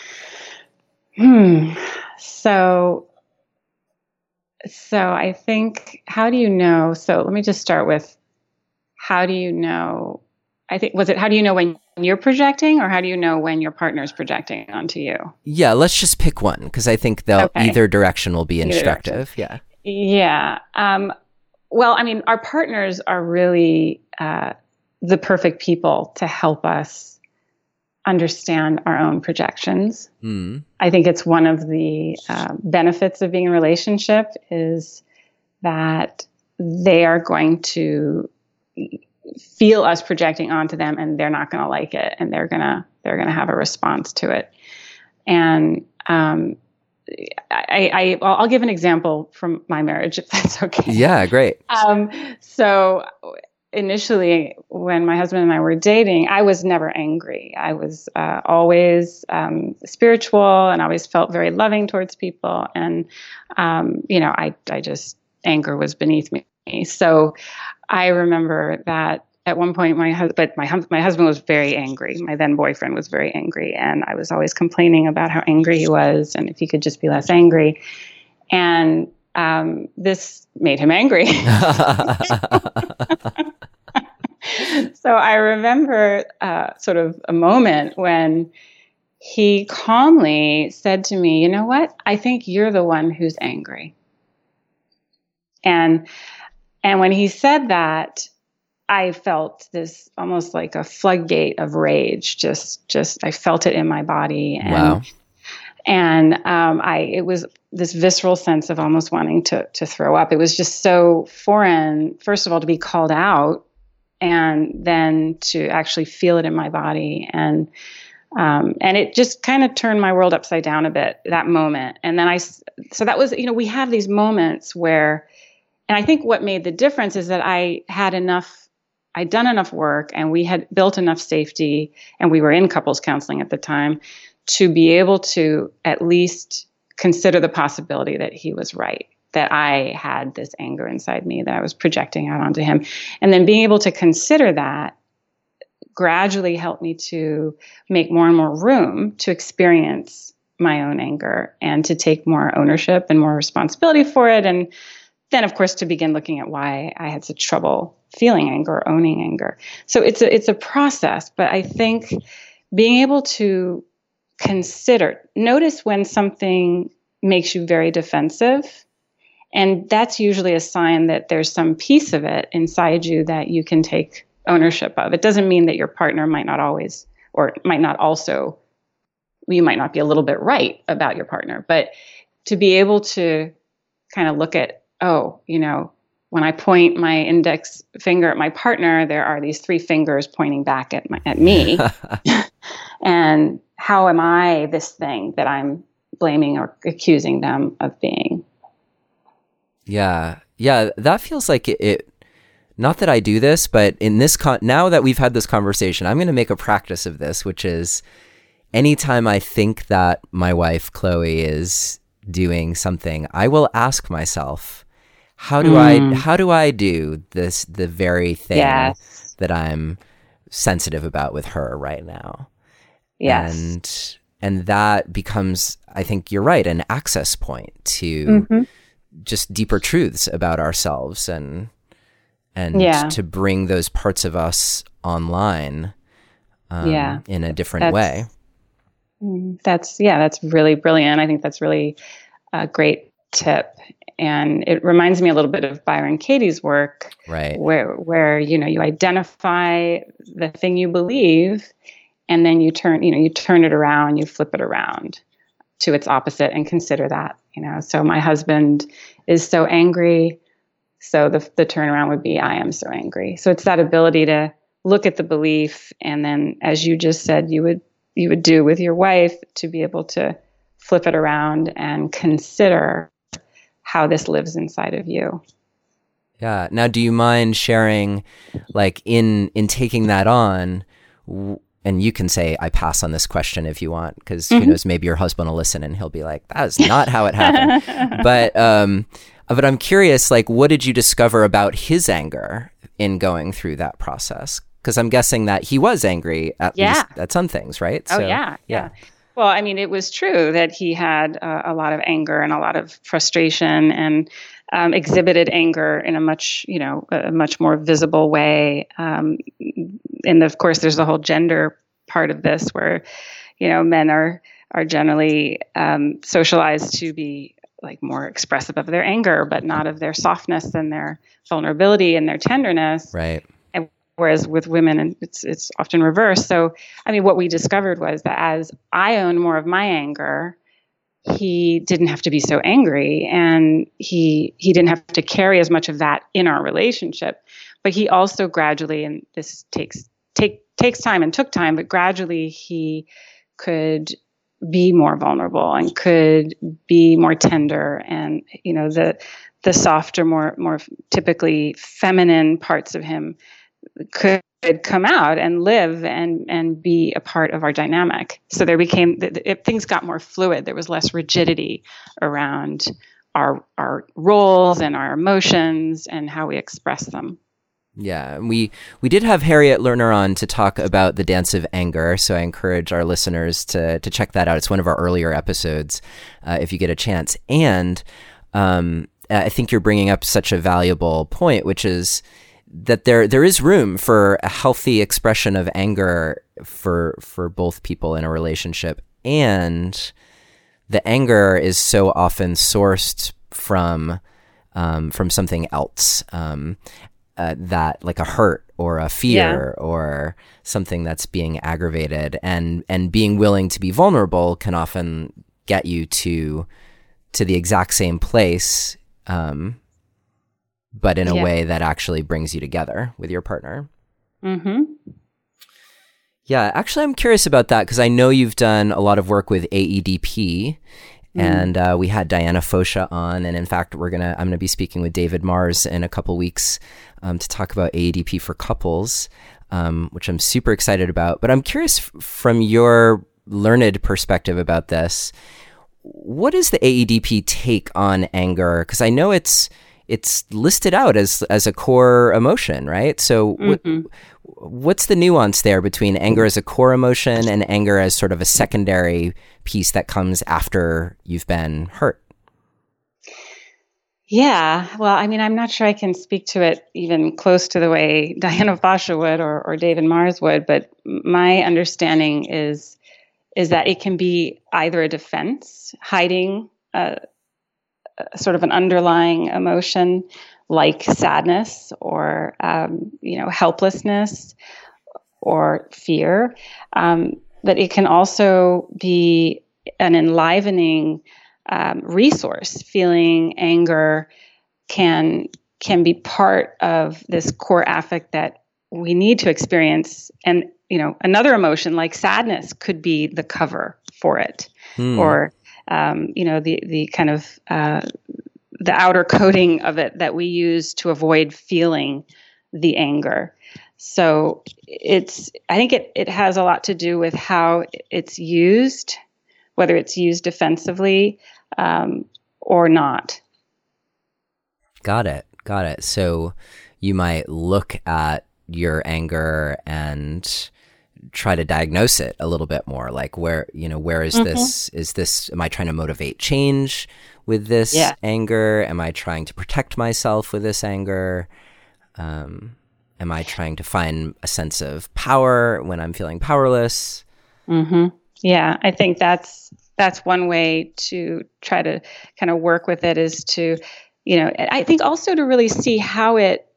Hmm. So, so I think, how do you know? So let me just start with, how do you know? I think, was it, how do you know when you're projecting, or how do you know when your partner's projecting onto you? Yeah, let's just pick one, because I think they'll okay. either direction will be instructive. Yeah. Yeah. Um, well, I mean, our partners are really uh, the perfect people to help us understand our own projections. Mm. I think it's one of the uh, benefits of being in a relationship is that they are going to feel us projecting onto them, and they're not going to like it, and they're gonna they're gonna have a response to it. And um, I, I I'll give an example from my marriage, if that's okay. Yeah, great. Um, so. Initially, when my husband and I were dating, I was never angry. I was uh, always um, spiritual, and always felt very loving towards people. And, um, you know, I, I just, anger was beneath me. So I remember that at one point, my husband, but my, hum- my husband was very angry. My then boyfriend was very angry. And I was always complaining about how angry he was, and if he could just be less angry. And um, this made him angry. So I remember uh, sort of a moment when he calmly said to me, you know what? I think you're the one who's angry. And and when he said that, I felt this almost like a floodgate of rage. Just, just I felt it in my body. And, wow. And um, I it was this visceral sense of almost wanting to to throw up. It was just so foreign, first of all, to be called out, and then to actually feel it in my body. And um, and it just kind of turned my world upside down a bit, that moment. And then I, so that was, you know, we have these moments where, and I think what made the difference is that I had enough, I'd done enough work, and we had built enough safety, and we were in couples counseling at the time, to be able to at least consider the possibility that he was right, that I had this anger inside me that I was projecting out onto him. And then being able to consider that gradually helped me to make more and more room to experience my own anger, and to take more ownership and more responsibility for it. And then, of course, to begin looking at why I had such trouble feeling anger or owning anger. So it's a, it's a process, but I think being able to consider, notice when something makes you very defensive. And that's usually a sign that there's some piece of it inside you that you can take ownership of. It doesn't mean that your partner might not always, or might not also, you might not be a little bit right about your partner, but to be able to kind of look at, oh, you know, when I point my index finger at my partner, there are these three fingers pointing back at my, at me. And how am I this thing that I'm blaming or accusing them of being? Yeah. Yeah. That feels like it, it not that I do this, but in this con- now that we've had this conversation, I'm going to make a practice of this, which is anytime I think that my wife, Chloe, is doing something, I will ask myself, how do mm. I, how do I do this, the very thing yes. that I'm sensitive about with her right now? Yes. And, and that becomes, I think you're right, an access point to mm-hmm. just deeper truths about ourselves, and, and yeah. to bring those parts of us online um, yeah. in a different That's, way. Mm, That's, yeah, that's really brilliant. I think that's really a great tip. And it reminds me a little bit of Byron Katie's work, Right. where, where, you know, you identify the thing you believe, and then you turn, you know, you turn it around, you flip it around to its opposite and consider that, you know. So my husband is so angry. So the the turnaround would be, I am so angry. So it's that ability to look at the belief, and then, as you just said, you would you would do with your wife, to be able to flip it around and consider how this lives inside of you. Yeah. Now, do you mind sharing, like, in in taking that on, w- and you can say, I pass on this question if you want, because Mm-hmm. who knows, maybe your husband will listen and he'll be like, that is not how it happened. but um, but I'm curious, like, what did you discover about his anger in going through that process? Because I'm guessing that he was angry at Yeah. least at some things, right? Oh, yeah, yeah. Well, I mean, it was true that he had uh, a lot of anger and a lot of frustration, and um, exhibited anger in a much, you know, a much more visible way. Um, and of course, there's the whole gender part of this, where, you know, men are are generally um, socialized to be like more expressive of their anger, but not of their softness and their vulnerability and their tenderness. Right. Whereas with women, and it's it's often reversed. So, I mean, what we discovered was that as I owned more of my anger, he didn't have to be so angry, and he he didn't have to carry as much of that in our relationship. But he also gradually, and this takes take takes time and took time, but gradually he could be more vulnerable and could be more tender, and, you know, the the softer, more more typically feminine parts of him could come out and live and and be a part of our dynamic. So there became, it, things got more fluid. There was less rigidity around our our roles and our emotions and how we express them. Yeah, we we did have Harriet Lerner on to talk about the dance of anger, so I encourage our listeners to to check that out. It's one of our earlier episodes, uh, if you get a chance. And um, I think you're bringing up such a valuable point, which is that there there is room for a healthy expression of anger for for both people in a relationship, and the anger is so often sourced from um, from something else, um, uh, that like a hurt or a fear, yeah, or something that's being aggravated, and and being willing to be vulnerable can often get you to to the exact same place. Um, but in a yeah. way that actually brings you together with your partner. Mm-hmm. Yeah, actually, I'm curious about that, because I know you've done a lot of work with A E D P, mm. and uh, we had Diana Fosha on, and in fact, we're gonna I'm gonna be speaking with David Mars in a couple weeks um, to talk about A E D P for couples, um, which I'm super excited about. But I'm curious, f- from your learned perspective about this, what is the A E D P take on anger? Because I know it's it's listed out as as a core emotion, right? So mm-hmm. what, what's the nuance there between anger as a core emotion and anger as sort of a secondary piece that comes after you've been hurt? Yeah, well, I mean, I'm not sure I can speak to it even close to the way Diana Fosha would, or, or David Mars would, but my understanding is is that it can be either a defense, hiding a sort of an underlying emotion like sadness, or, um, you know, helplessness or fear. Um, but it can also be an enlivening um, resource. Feeling anger can can be part of this core affect that we need to experience. And, you know, another emotion like sadness could be the cover for it, hmm. or Um, you know, the the kind of uh, the outer coating of it that we use to avoid feeling the anger. So it's, I think it it has a lot to do with how it's used, whether it's used defensively um, or not. Got it. Got it. So you might look at your anger and try to diagnose it a little bit more, like where, you know, where is mm-hmm. this, is this, am I trying to motivate change with this yeah. anger? Am I trying to protect myself with this anger? Um, am I trying to find a sense of power when I'm feeling powerless? Mm-hmm. Yeah, I think that's that's one way to try to kind of work with it is to, you know, I think also to really see how it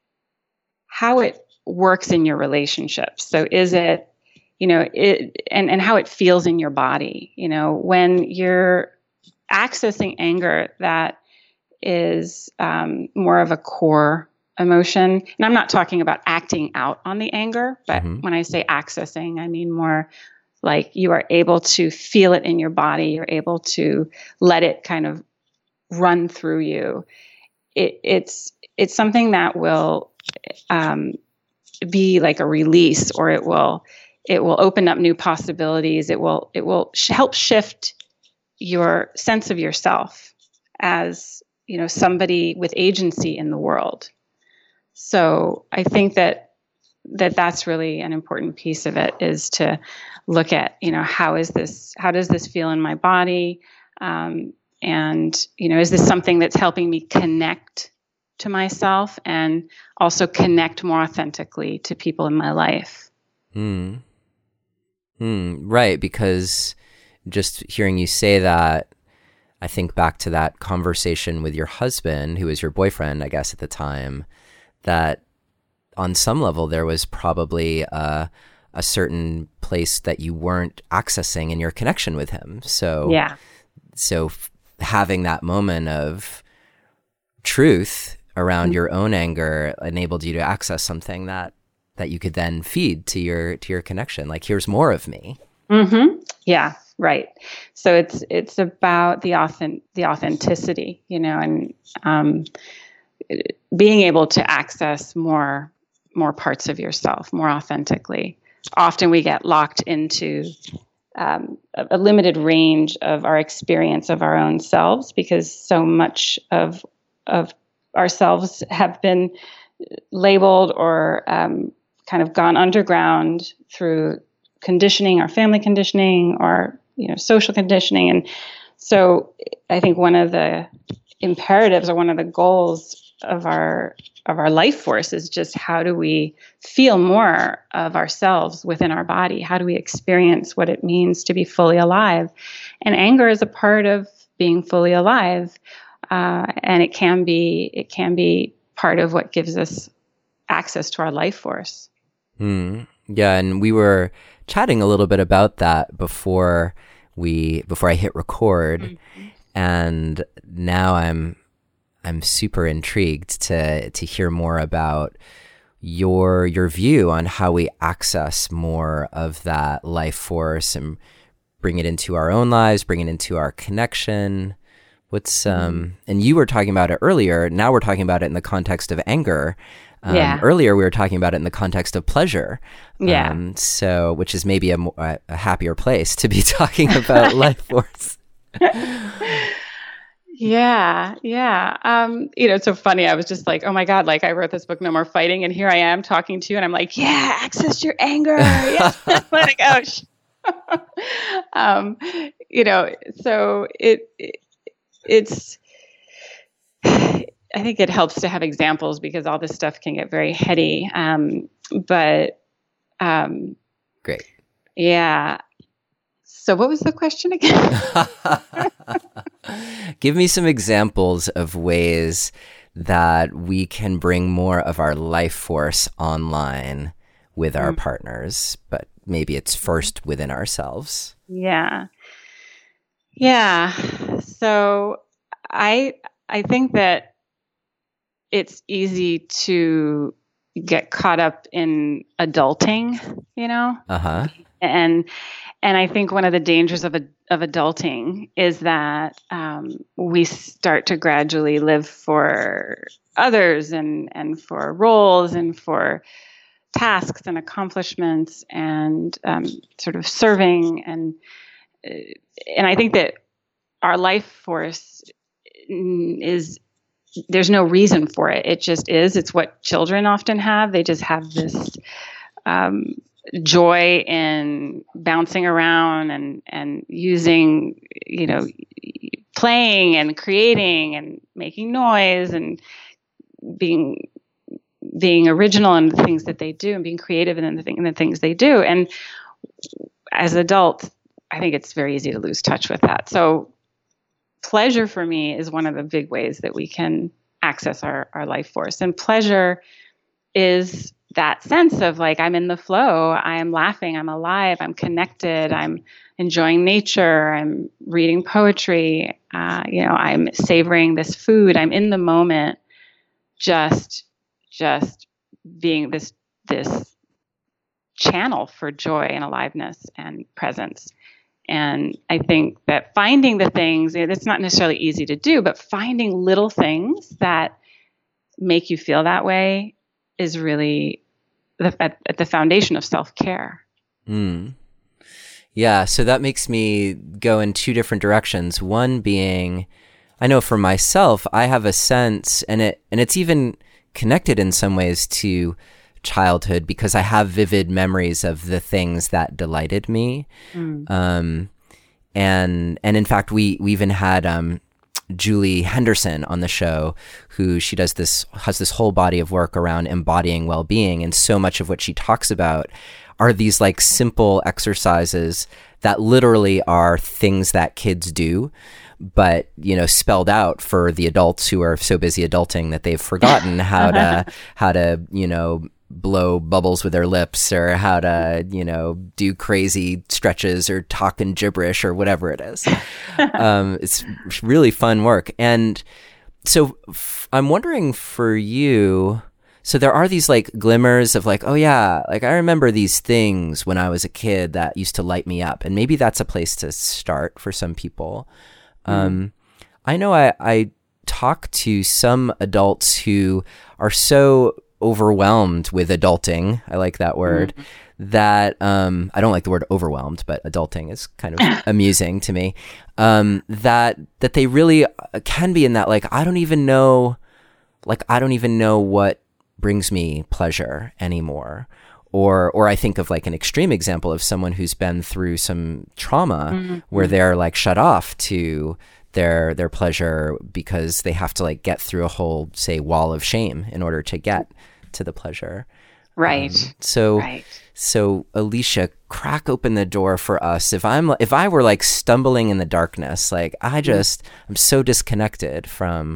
how it works in your relationships. So is it, you know, it and, and how it feels in your body, you know, when you're accessing anger that is um, more of a core emotion. And I'm not talking about acting out on the anger, but Mm-hmm. when I say accessing, I mean more like you are able to feel it in your body. You're able to let it kind of run through you. It, it's it's something that will um, be like a release, or it will it will open up new possibilities. It will it will sh- help shift your sense of yourself as, you know, somebody with agency in the world. So I think that that that's really an important piece of it, is to look at, you know, how is this, how does this feel in my body? Um, and, you know, is this something that's helping me connect to myself and also connect more authentically to people in my life? Hmm. Hmm. Right. Because just hearing you say that, I think back to that conversation with your husband, who was your boyfriend, I guess, at the time, that on some level there was probably a, a certain place that you weren't accessing in your connection with him. So, Yeah. so f- having that moment of truth around Mm-hmm. your own anger enabled you to access something that, that you could then feed to your, to your connection. Like, here's more of me. Mm-hmm. Yeah. Right. So it's it's about the authentic the authenticity, you know, and um, being able to access more more parts of yourself more authentically. Often we get locked into um, a, a limited range of our experience of our own selves, because so much of of ourselves have been labeled or um, kind of gone underground through conditioning, our family conditioning, or, you know, social conditioning. And so I think one of the imperatives, or one of the goals of our of our life force, is just how do we feel more of ourselves within our body? How do we experience what it means to be fully alive? And anger is a part of being fully alive, uh, and it can be it can be part of what gives us access to our life force. Hmm. Yeah, and we were chatting a little bit about that before we before I hit record, Mm-hmm. and now I'm I'm super intrigued to to hear more about your your view on how we access more of that life force and bring it into our own lives, bring it into our connection. What's um and you were talking about it earlier. Now we're talking about it in the context of anger. Um, Yeah. Earlier, we were talking about it in the context of pleasure. Yeah. Um, so, which is maybe a, mo- a a happier place to be talking about life force. Yeah, yeah. Um, you know, it's so funny. I was just like, oh my God, like I wrote this book, No More Fighting, and here I am talking to you, and I'm like, yeah, access your anger. Yes, let it go. um, you know, so it, it it's I think it helps to have examples, because all this stuff can get very heady. Um, but um, Great. yeah. So what was the question again? Give me some examples of ways that we can bring more of our life force online with our Mm. partners, but maybe it's first within ourselves. Yeah. Yeah. So I I think that it's easy to get caught up in adulting, you know? Uh-huh. And and I think one of the dangers of a, of adulting is that um, we start to gradually live for others, and and for roles, and for tasks and accomplishments, and um, sort of serving, and uh, and I think that our life force is, there's no reason for it. It just is. It's what children often have. They just have this um, joy in bouncing around and and using, you know, playing and creating and making noise and being being original in the things that they do, and being creative in the, thing, in the things they do. And as adults, I think it's very easy to lose touch with that. So pleasure for me is one of the big ways that we can access our, our life force. And pleasure is that sense of like, I'm in the flow, I am laughing, I'm alive, I'm connected, I'm enjoying nature, I'm reading poetry, uh, you know, I'm savoring this food, I'm in the moment, just, just being this, this channel for joy and aliveness and presence. And I think that finding the things, it's not necessarily easy to do, but finding little things that make you feel that way is really the, at, at the foundation of self-care. Mm. Yeah, so that makes me go in two different directions. One being, I know for myself, I have a sense, and it and it's even connected in some ways to childhood because I have vivid memories of the things that delighted me. Mm. Um, and and in fact, we we even had um, Julie Henderson on the show, who she does this has this whole body of work around embodying well-being, and so much of what she talks about are these like simple exercises that literally are things that kids do, but, you know, spelled out for the adults who are so busy adulting that they've forgotten how to, how to, you know, blow bubbles with their lips, or how to, you know, do crazy stretches or talk in gibberish or whatever it is. um, it's really fun work. And so f- I'm wondering for you, so there are these like glimmers of like, oh yeah, like I remember these things when I was a kid that used to light me up. And maybe that's a place to start for some people. Mm. Um, I know I, I talk to some adults who are so overwhelmed with adulting. I like that word. Mm. That um, I don't like the word overwhelmed, but adulting is kind of amusing to me. Um, that that they really can be in that like, I don't even know, like I don't even know what brings me pleasure anymore. Or or I think of like an extreme example of someone who's been through some trauma mm-hmm. where they're like shut off to their their pleasure because they have to like get through a whole, say, wall of shame in order to get to the pleasure. Right. Um, so right. so Alicia, crack open the door for us. If I'm if I were like stumbling in the darkness, like I just mm-hmm. I'm so disconnected from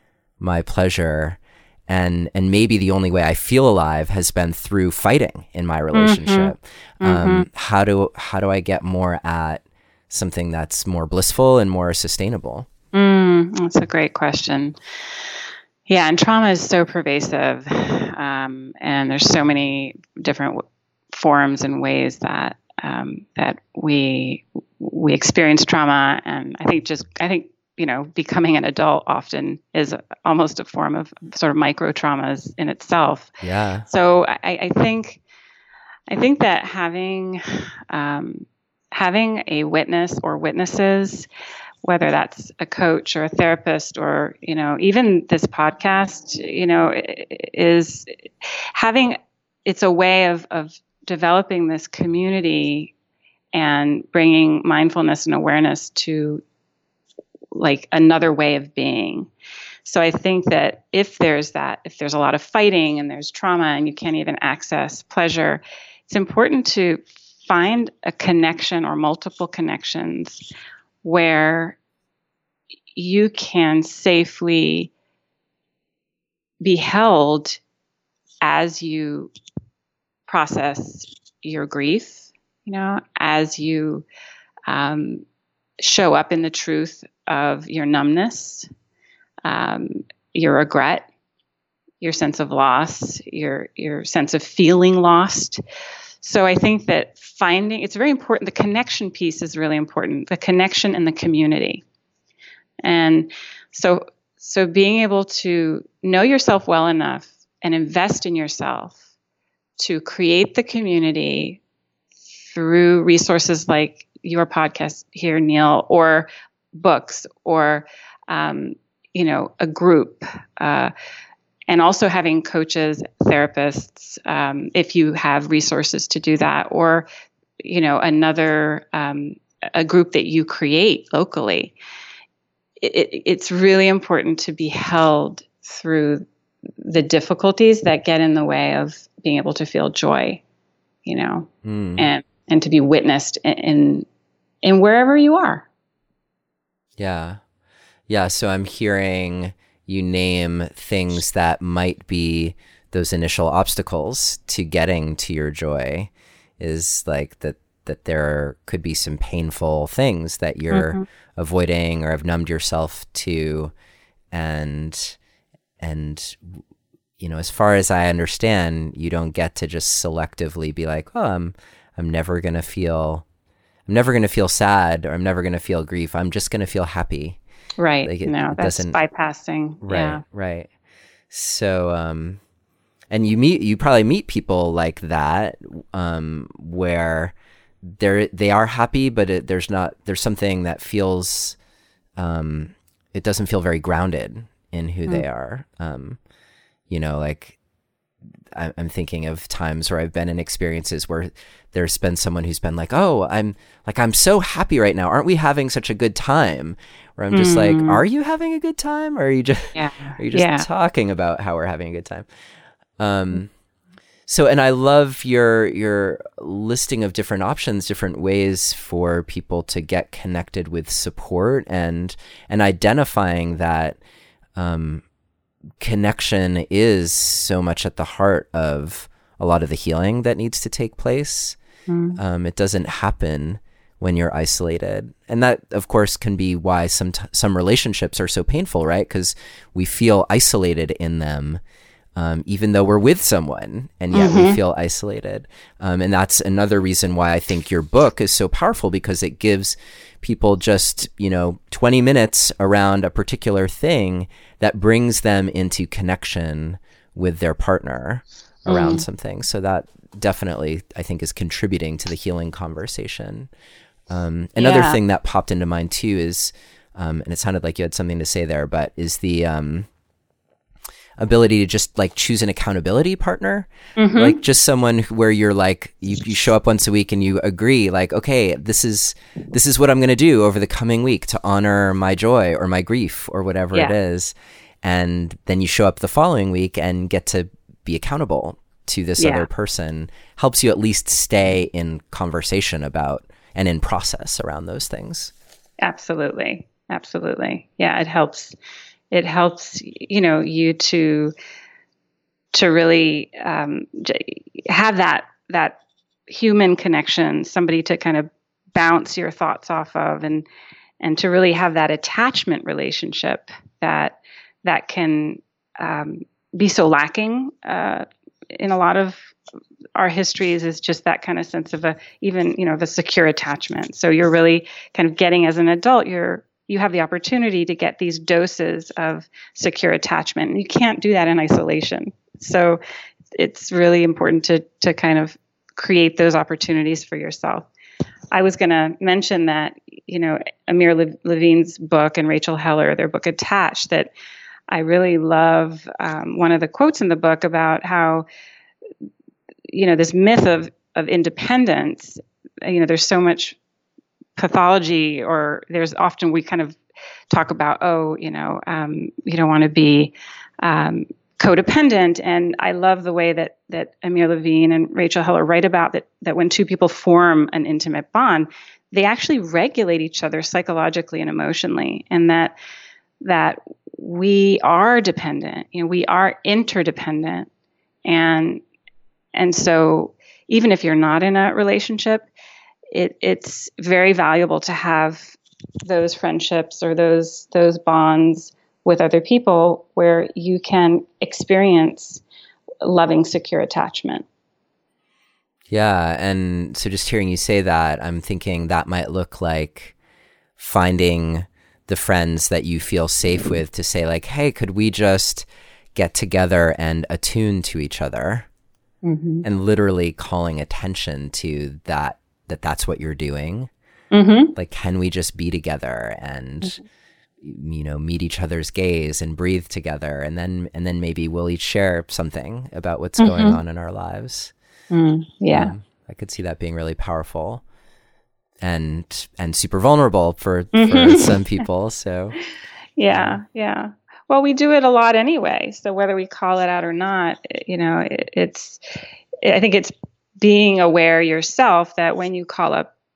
my pleasure. And and maybe the only way I feel alive has been through fighting in my relationship. Mm-hmm. Um, mm-hmm. How do how do I get more at something that's more blissful and more sustainable? Mm, that's a great question. Yeah, and trauma is so pervasive, um, and there's so many different w- forms and ways that um, that we we experience trauma. And I think just I think. you know, becoming an adult often is almost a form of sort of micro traumas in itself. Yeah. So I, I think, I think that having, um, having a witness or witnesses, whether that's a coach or a therapist or, you know, even this podcast, you know, is having, it's a way of, of developing this community and bringing mindfulness and awareness to like another way of being. So I think that if there's that, if there's a lot of fighting and there's trauma and you can't even access pleasure, it's important to find a connection or multiple connections where you can safely be held as you process your grief, you know, as you um, show up in the truth of your numbness, um, your regret, your sense of loss, your your sense of feeling lost. So I think that finding, it's very important, the connection piece is really important, the connection in the community. And so so being able to know yourself well enough and invest in yourself to create the community through resources like your podcast here, Neil, or books, or, um, you know, a group, uh, and also having coaches, therapists, um, if you have resources to do that, or, you know, another, um, a group that you create locally. It, it's really important to be held through the difficulties that get in the way of being able to feel joy, you know, mm. and, and to be witnessed in, in in wherever you are. Yeah. Yeah. So I'm hearing you name things that might be those initial obstacles to getting to your joy, is like that, that there could be some painful things that you're mm-hmm. avoiding or have numbed yourself to. And, and, you know, as far as I understand, you don't get to just selectively be like, oh, I'm, I'm never going to feel, I'm never going to feel sad, or I'm never going to feel grief. I'm just going to feel happy. Right. Like it, no, it that's bypassing. Right. Yeah. Right. So, um, and you meet, you probably meet people like that, um, where they're, they are happy, but it, there's not, there's something that feels, um, it doesn't feel very grounded in who mm. they are. Um, you know, like I, I'm thinking of times where I've been in experiences where there's been someone who's been like, oh, I'm like, I'm so happy right now. Aren't we having such a good time? Where I'm just mm. like, are you having a good time? Or are you just, yeah. are you just yeah. talking about how we're having a good time? Um, so, and I love your, your listing of different options, different ways for people to get connected with support, and, and identifying that, um, connection is so much at the heart of a lot of the healing that needs to take place. Mm. Um, it doesn't happen when you're isolated. And that, of course, can be why some, t- some relationships are so painful, right? Because we feel isolated in them, um, even though we're with someone, and yet mm-hmm. we feel isolated. Um, and that's another reason why I think your book is so powerful, because it gives people just, you know, twenty minutes around a particular thing that brings them into connection with their partner around mm. something. So that definitely, I think, is contributing to the healing conversation. Um, another yeah. thing that popped into mind too is, um, and it sounded like you had something to say there, but is the um, ability to just like choose an accountability partner, mm-hmm. like just someone where you're like, you, you show up once a week and you agree like, okay, this is, this is what I'm going to do over the coming week to honor my joy or my grief or whatever yeah. it is. And then you show up the following week and get to be accountable to this yeah. other person. Helps you at least stay in conversation about and in process around those things. Absolutely. Absolutely. Yeah. It helps. It helps, you know, you to, to really um, have that, that human connection, somebody to kind of bounce your thoughts off of, and, and to really have that attachment relationship that, that can um, be so lacking uh, in a lot of our histories, is just that kind of sense of a, even, you know, the secure attachment. So you're really kind of getting, as an adult, you're, you have the opportunity to get these doses of secure attachment, and you can't do that in isolation. So it's really important to, to kind of create those opportunities for yourself. I was going to mention that, you know, Amir Levine's book and Rachel Heller, their book Attached, that I really love um, one of the quotes in the book about how, you know, this myth of, of independence, you know, there's so much pathology, or there's often we kind of talk about, oh, you know, um, you don't want to be um, codependent. And I love the way that that Amir Levine and Rachel Heller write about that, that when two people form an intimate bond, they actually regulate each other psychologically and emotionally, and that that we are dependent, you know, we are interdependent. And and so even if you're not in a relationship, it, it's very valuable to have those friendships or those those bonds with other people where you can experience loving, secure attachment. Yeah. And so just hearing you say that, I'm thinking that might look like finding the friends that you feel safe with to say like, hey, could we just get together and attune to each other? Mm-hmm. And literally calling attention to that, that that's what you're doing. Mm-hmm. Like, can we just be together and, mm-hmm. you know, meet each other's gaze and breathe together? And then, and then maybe we'll each share something about what's mm-hmm. going on in our lives. Mm, yeah. Um, I could see that being really powerful and, and super vulnerable for, mm-hmm. for some people. So, yeah. Um, yeah. Well, we do it a lot anyway. So whether we call it out or not, you know, it, it's, I think it's being aware yourself that when you call up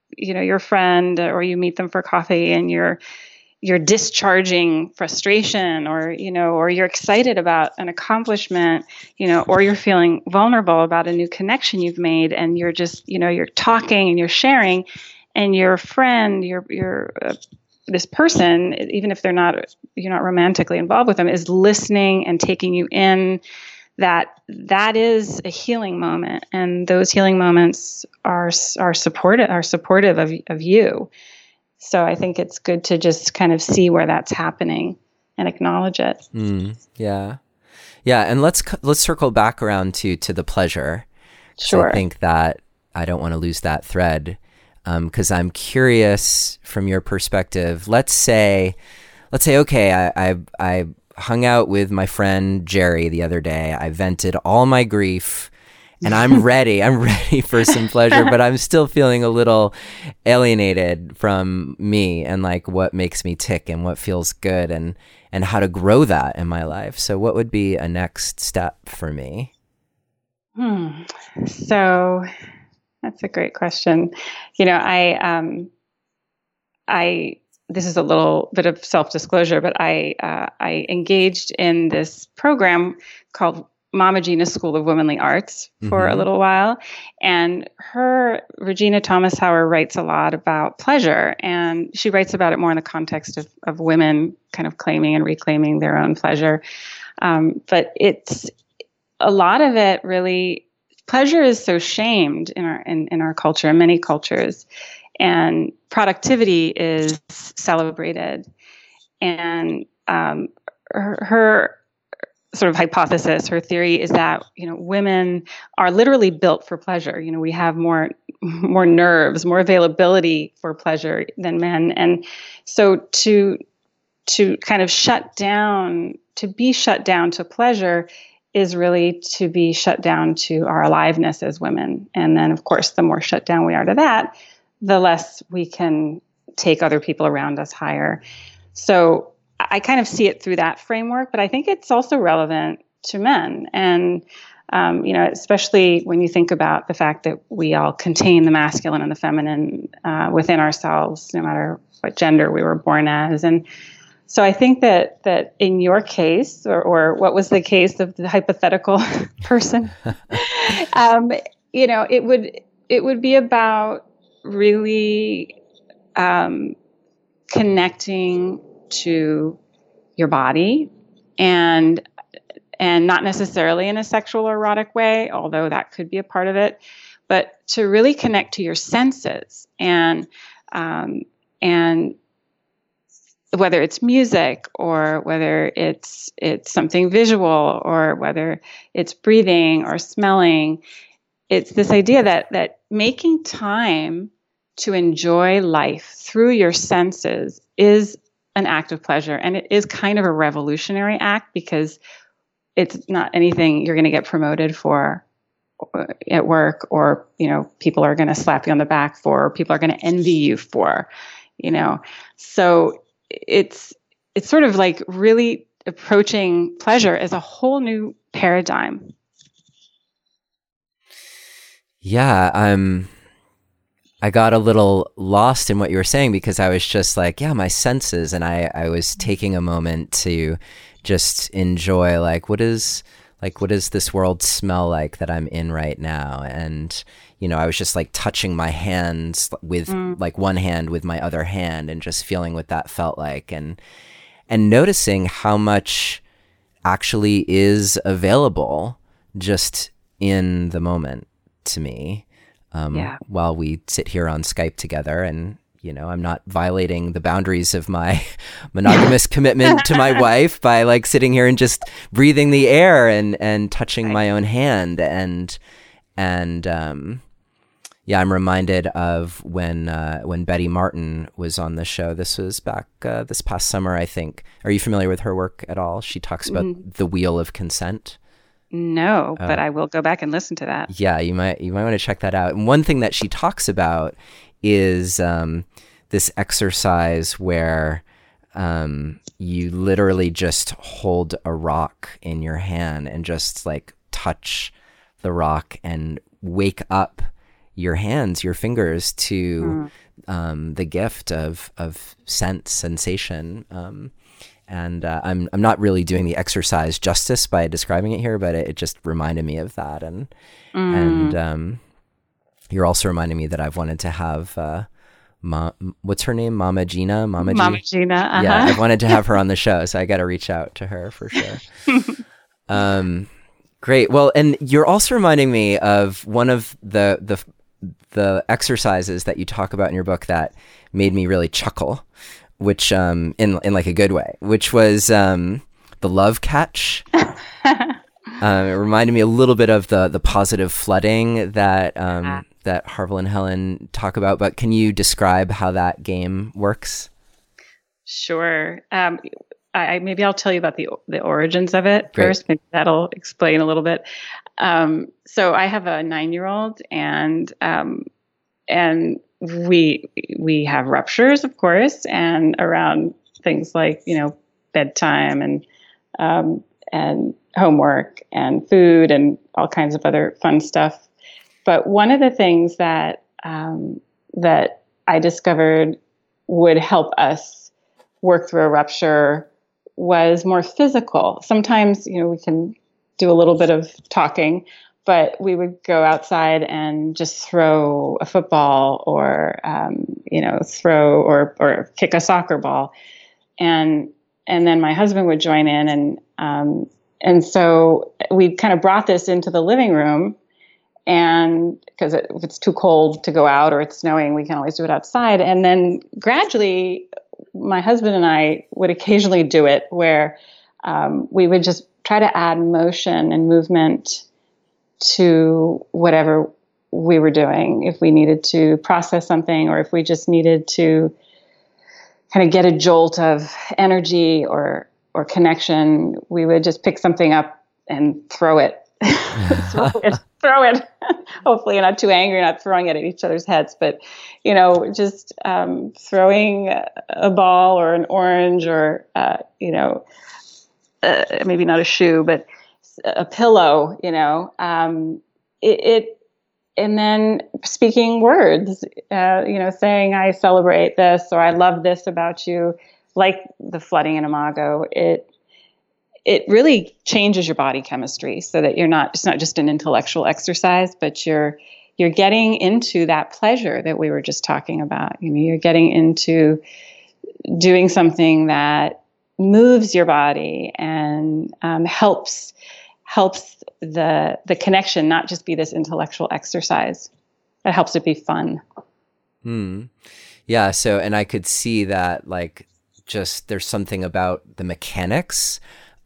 you know, your friend, or you meet them for coffee and you're you're discharging frustration, or, you know, or you're excited about an accomplishment, you know, or you're feeling vulnerable about a new connection you've made, and you're just, you know, you're talking and you're sharing, and your friend, your, your, uh, this person, even if they're not, you're not romantically involved with them, is listening and taking you in, that that is a healing moment. And those healing moments are, are supportive, are supportive of, of you. So I think it's good to just kind of see where that's happening and acknowledge it. Mm, yeah. Yeah. And let's, let's circle back around to, to the pleasure. Sure. I think that I don't want to lose that thread. Um, cause I'm curious from your perspective. Let's say, let's say, okay, I, I, I hung out with my friend Jerry the other day. I vented all my grief. And I'm ready. I'm ready for some pleasure, but I'm still feeling a little alienated from me and like what makes me tick and what feels good, and and how to grow that in my life. So what would be a next step for me? Hmm. So that's a great question. You know, I um I this is a little bit of self-disclosure, but I uh, I engaged in this program called Mama Gina's School of Womanly Arts for mm-hmm. a little while. And her, Regina Thomas Hauer, writes a lot about pleasure. And she writes about it more in the context of, of women kind of claiming and reclaiming their own pleasure. Um, but it's a lot of it really, pleasure is so shamed in our, in, in our culture, in many cultures. And productivity is celebrated. And um, her, her sort of hypothesis, her theory is that, you know, women are literally built for pleasure. You know, we have more, more nerves, more availability for pleasure than men. And so to, to kind of shut down, to be shut down to pleasure is really to be shut down to our aliveness as women. And then of course, the more shut down we are to that, the less we can take other people around us higher. So I kind of see it through that framework, but I think it's also relevant to men. And, um, you know, especially when you think about the fact that we all contain the masculine and the feminine uh, within ourselves, no matter what gender we were born as. And so I think that that in your case, or, or what was the case of the hypothetical person, um, you know, it would it would be about really um, connecting to your body, and and not necessarily in a sexual or erotic way, although that could be a part of it, but to really connect to your senses, and um, and whether it's music, or whether it's it's something visual, or whether it's breathing or smelling, it's this idea that that making time to enjoy life through your senses is an act of pleasure. And it is kind of a revolutionary act, because it's not anything you're going to get promoted for at work, or, you know, people are going to slap you on the back for, or people are going to envy you for, you know. So it's, it's sort of like really approaching pleasure as a whole new paradigm. Yeah. Um, I got a little lost in what you were saying, because I was just like, yeah, my senses. And I, I was taking a moment to just enjoy, like, what is, like, what does this world smell like that I'm in right now? And, you know, I was just like touching my hands with mm. like one hand with my other hand, and just feeling what that felt like, and, and noticing how much actually is available just in the moment to me. Um, yeah. While we sit here on Skype together, and, you know, I'm not violating the boundaries of my monogamous commitment to my wife by like sitting here and just breathing the air and, and touching right. my own hand. And, and, um, yeah, I'm reminded of when, uh, when Betty Martin was on the show. This was back, uh, this past summer, I think. Are you familiar with her work at all? She talks about mm-hmm. the wheel of consent. No, but uh, I will go back and listen to that. Yeah, you might you might want to check that out. And one thing that she talks about is um, this exercise where um, you literally just hold a rock in your hand and just like touch the rock and wake up your hands, your fingers to mm. um, the gift of of sense, sensation. Um, and uh, I'm I'm not really doing the exercise justice by describing it here, but it, it just reminded me of that. And mm. and um, you're also reminding me that I've wanted to have. Uh, Ma, what's her name? Mama Gina? Mama, Mama G- Gina. Uh-huh. Yeah, I wanted to have her on the show, so I got to reach out to her for sure. um, great. Well, and you're also reminding me of one of the the the exercises that you talk about in your book that made me really chuckle, which um in in like a good way, which was um the love catch. um, it reminded me a little bit of the the positive flooding that um. Uh-huh. that Harville and Helen talk about, but can you describe how that game works? Sure. Um, I, maybe I'll tell you about the the origins of it Great. First. Maybe that'll explain a little bit. Um, so I have a nine-year-old, and um, and we we have ruptures, of course, and around things like you know bedtime and um, and homework and food and all kinds of other fun stuff. But one of the things that um, that I discovered would help us work through a rupture was more physical. Sometimes, you know, we can do a little bit of talking, but we would go outside and just throw a football or, um, you know, throw or or kick a soccer ball, and and then my husband would join in, and um, and so we kind of brought this into the living room. And because it, if it's too cold to go out or it's snowing, we can always do it outside. And then gradually, my husband and I would occasionally do it where um, we would just try to add motion and movement to whatever we were doing. If we needed to process something, or if we just needed to kind of get a jolt of energy or or connection, we would just pick something up and throw it. throw it, throw it. Hopefully you're not too angry, not throwing it at each other's heads, but, you know, just um, throwing a ball or an orange or, uh, you know, uh, maybe not a shoe, but a pillow, you know, um, it, it, and then speaking words, uh, you know, saying, I celebrate this, or I love this about you, like the flooding in Imago. It, it really changes your body chemistry so that you're not, it's not just an intellectual exercise, but you're, you're getting into that pleasure that we were just talking about. You know, you're getting into doing something that moves your body and um, helps, helps the, the connection not just be this intellectual exercise. It helps it be fun. Hmm. Yeah. So, and I could see that, like, just there's something about the mechanics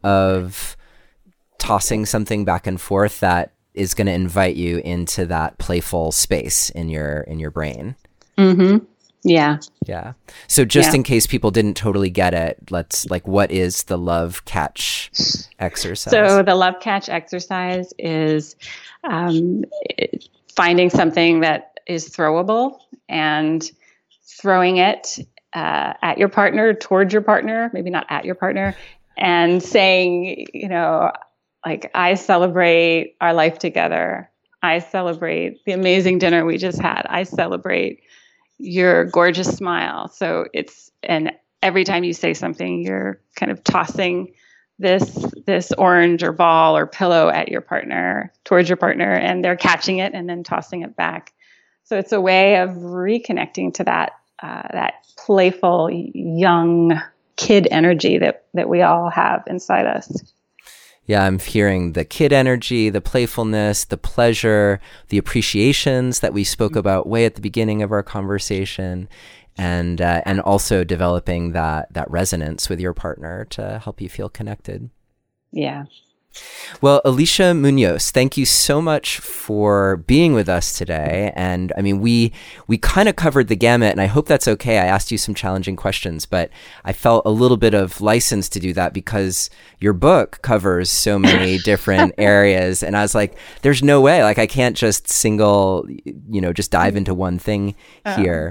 of tossing something back and forth that is going to invite you into that playful space in your in your brain. Mm-hmm. Yeah. Yeah. So just yeah. in case people didn't totally get it, let's like, what is the love catch exercise? So the love catch exercise is um, finding something that is throwable and throwing it uh, at your partner, towards your partner, maybe not at your partner, and saying, you know, like, I celebrate our life together. I celebrate the amazing dinner we just had. I celebrate your gorgeous smile. So it's, and every time you say something, you're kind of tossing this, this orange or ball or pillow at your partner, towards your partner, and they're catching it and then tossing it back. So it's a way of reconnecting to that, uh, that playful, young kid energy that, that we all have inside us. Yeah, I'm hearing the kid energy, the playfulness, the pleasure, the appreciations that we spoke about way at the beginning of our conversation, and uh, and also developing that that resonance with your partner to help you feel connected. Yeah. Well, Alicia Munoz, thank you so much for being with us today. And I mean, we we kind of covered the gamut, and I hope that's okay. I asked you some challenging questions, but I felt a little bit of license to do that because your book covers so many different areas. And I was like, there's no way, like I can't just single, you know, just dive into one thing here.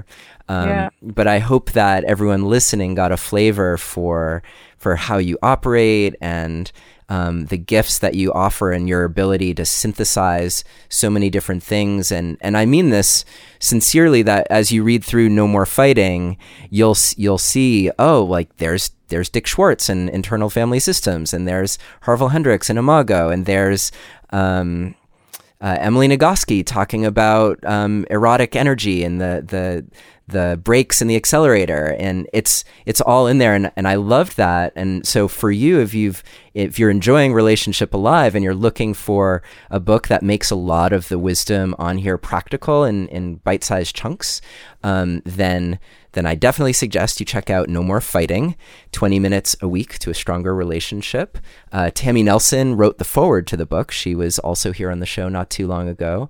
Um, yeah. But I hope that everyone listening got a flavor for for how you operate and um, the gifts that you offer and your ability to synthesize so many different things. And and I mean this sincerely, that as you read through No More Fighting, you'll you'll see, oh, like there's there's Dick Schwartz and Internal Family Systems, and there's Harville Hendrix and Imago, and there's um, uh, Emily Nagoski talking about um, erotic energy and the the the brakes and the accelerator, and it's it's all in there, and, and I loved that. And so for you, if you've if you're enjoying Relationship Alive and you're looking for a book that makes a lot of the wisdom on here practical and in bite-sized chunks, um, then then I definitely suggest you check out No More Fighting, twenty minutes a week to a stronger relationship. Uh, Tammy Nelson wrote the foreword to the book. She was also here on the show not too long ago.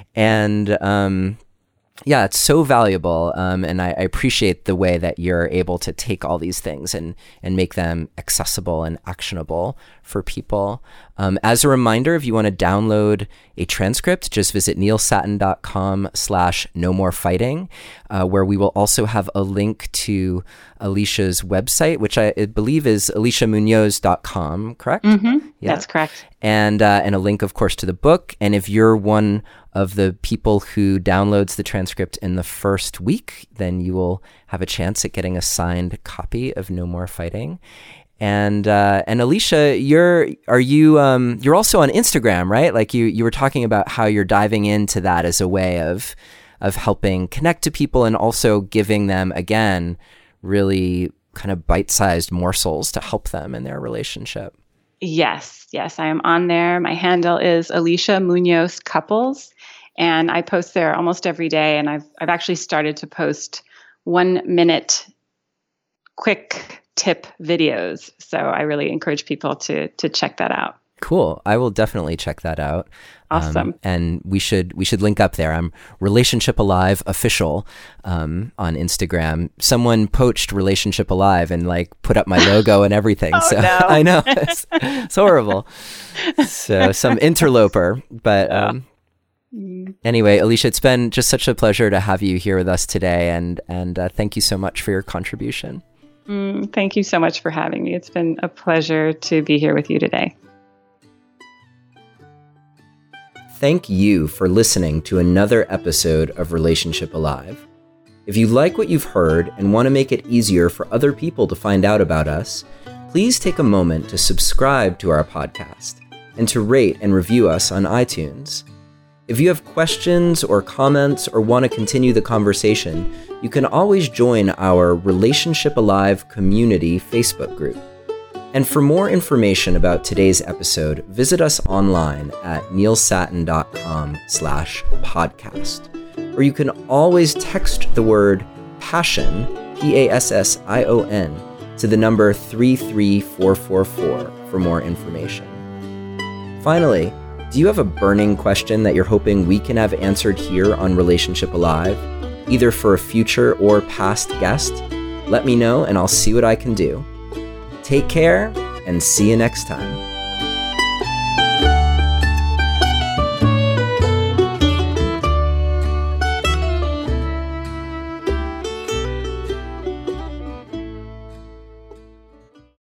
And um, yeah, it's so valuable. Um, and I, I appreciate the way that you're able to take all these things and, and make them accessible and actionable for people. Um, as a reminder, if you want to download a transcript, just visit neilsattin.com slash no more fighting, uh, where we will also have a link to Alicia's website, which I believe is alicia munoz dot com, correct? Mm-hmm. Yeah. That's correct. And, uh, and a link, of course, to the book. And if you're one of the people who downloads the transcript in the first week, then you will have a chance at getting a signed copy of No More Fighting. And uh, and Alicia, you're are you um, you're also on Instagram, right? Like you you were talking about how you're diving into that as a way of of helping connect to people and also giving them, again, really kind of bite-sized morsels to help them in their relationship. Yes, yes, I am on there. My handle is Alicia Munoz Couples, and I post there almost every day. And I've I've actually started to post one minute quick tip videos. So I really encourage people to to check that out. Cool. I will definitely check that out. Awesome. Um, and we should we should link up there. I'm Relationship Alive Official um, on Instagram. Someone poached Relationship Alive and like put up my logo and everything. oh, so no. I know it's, it's horrible. So some interloper, but um, anyway, Alicia, it's been just such a pleasure to have you here with us today, and and uh, thank you so much for your contribution. Mm, thank you so much for having me. It's been a pleasure to be here with you today. Thank you for listening to another episode of Relationship Alive. If you like what you've heard and want to make it easier for other people to find out about us, please take a moment to subscribe to our podcast and to rate and review us on iTunes. If you have questions or comments or want to continue the conversation, you can always join our Relationship Alive community Facebook group. And for more information about today's episode, visit us online at neilsattin.com slash podcast. Or you can always text the word passion, P A S S I O N, to the number three three four four four for more information. Finally, do you have a burning question that you're hoping we can have answered here on Relationship Alive, either for a future or past guest? Let me know and I'll see what I can do. Take care and see you next time.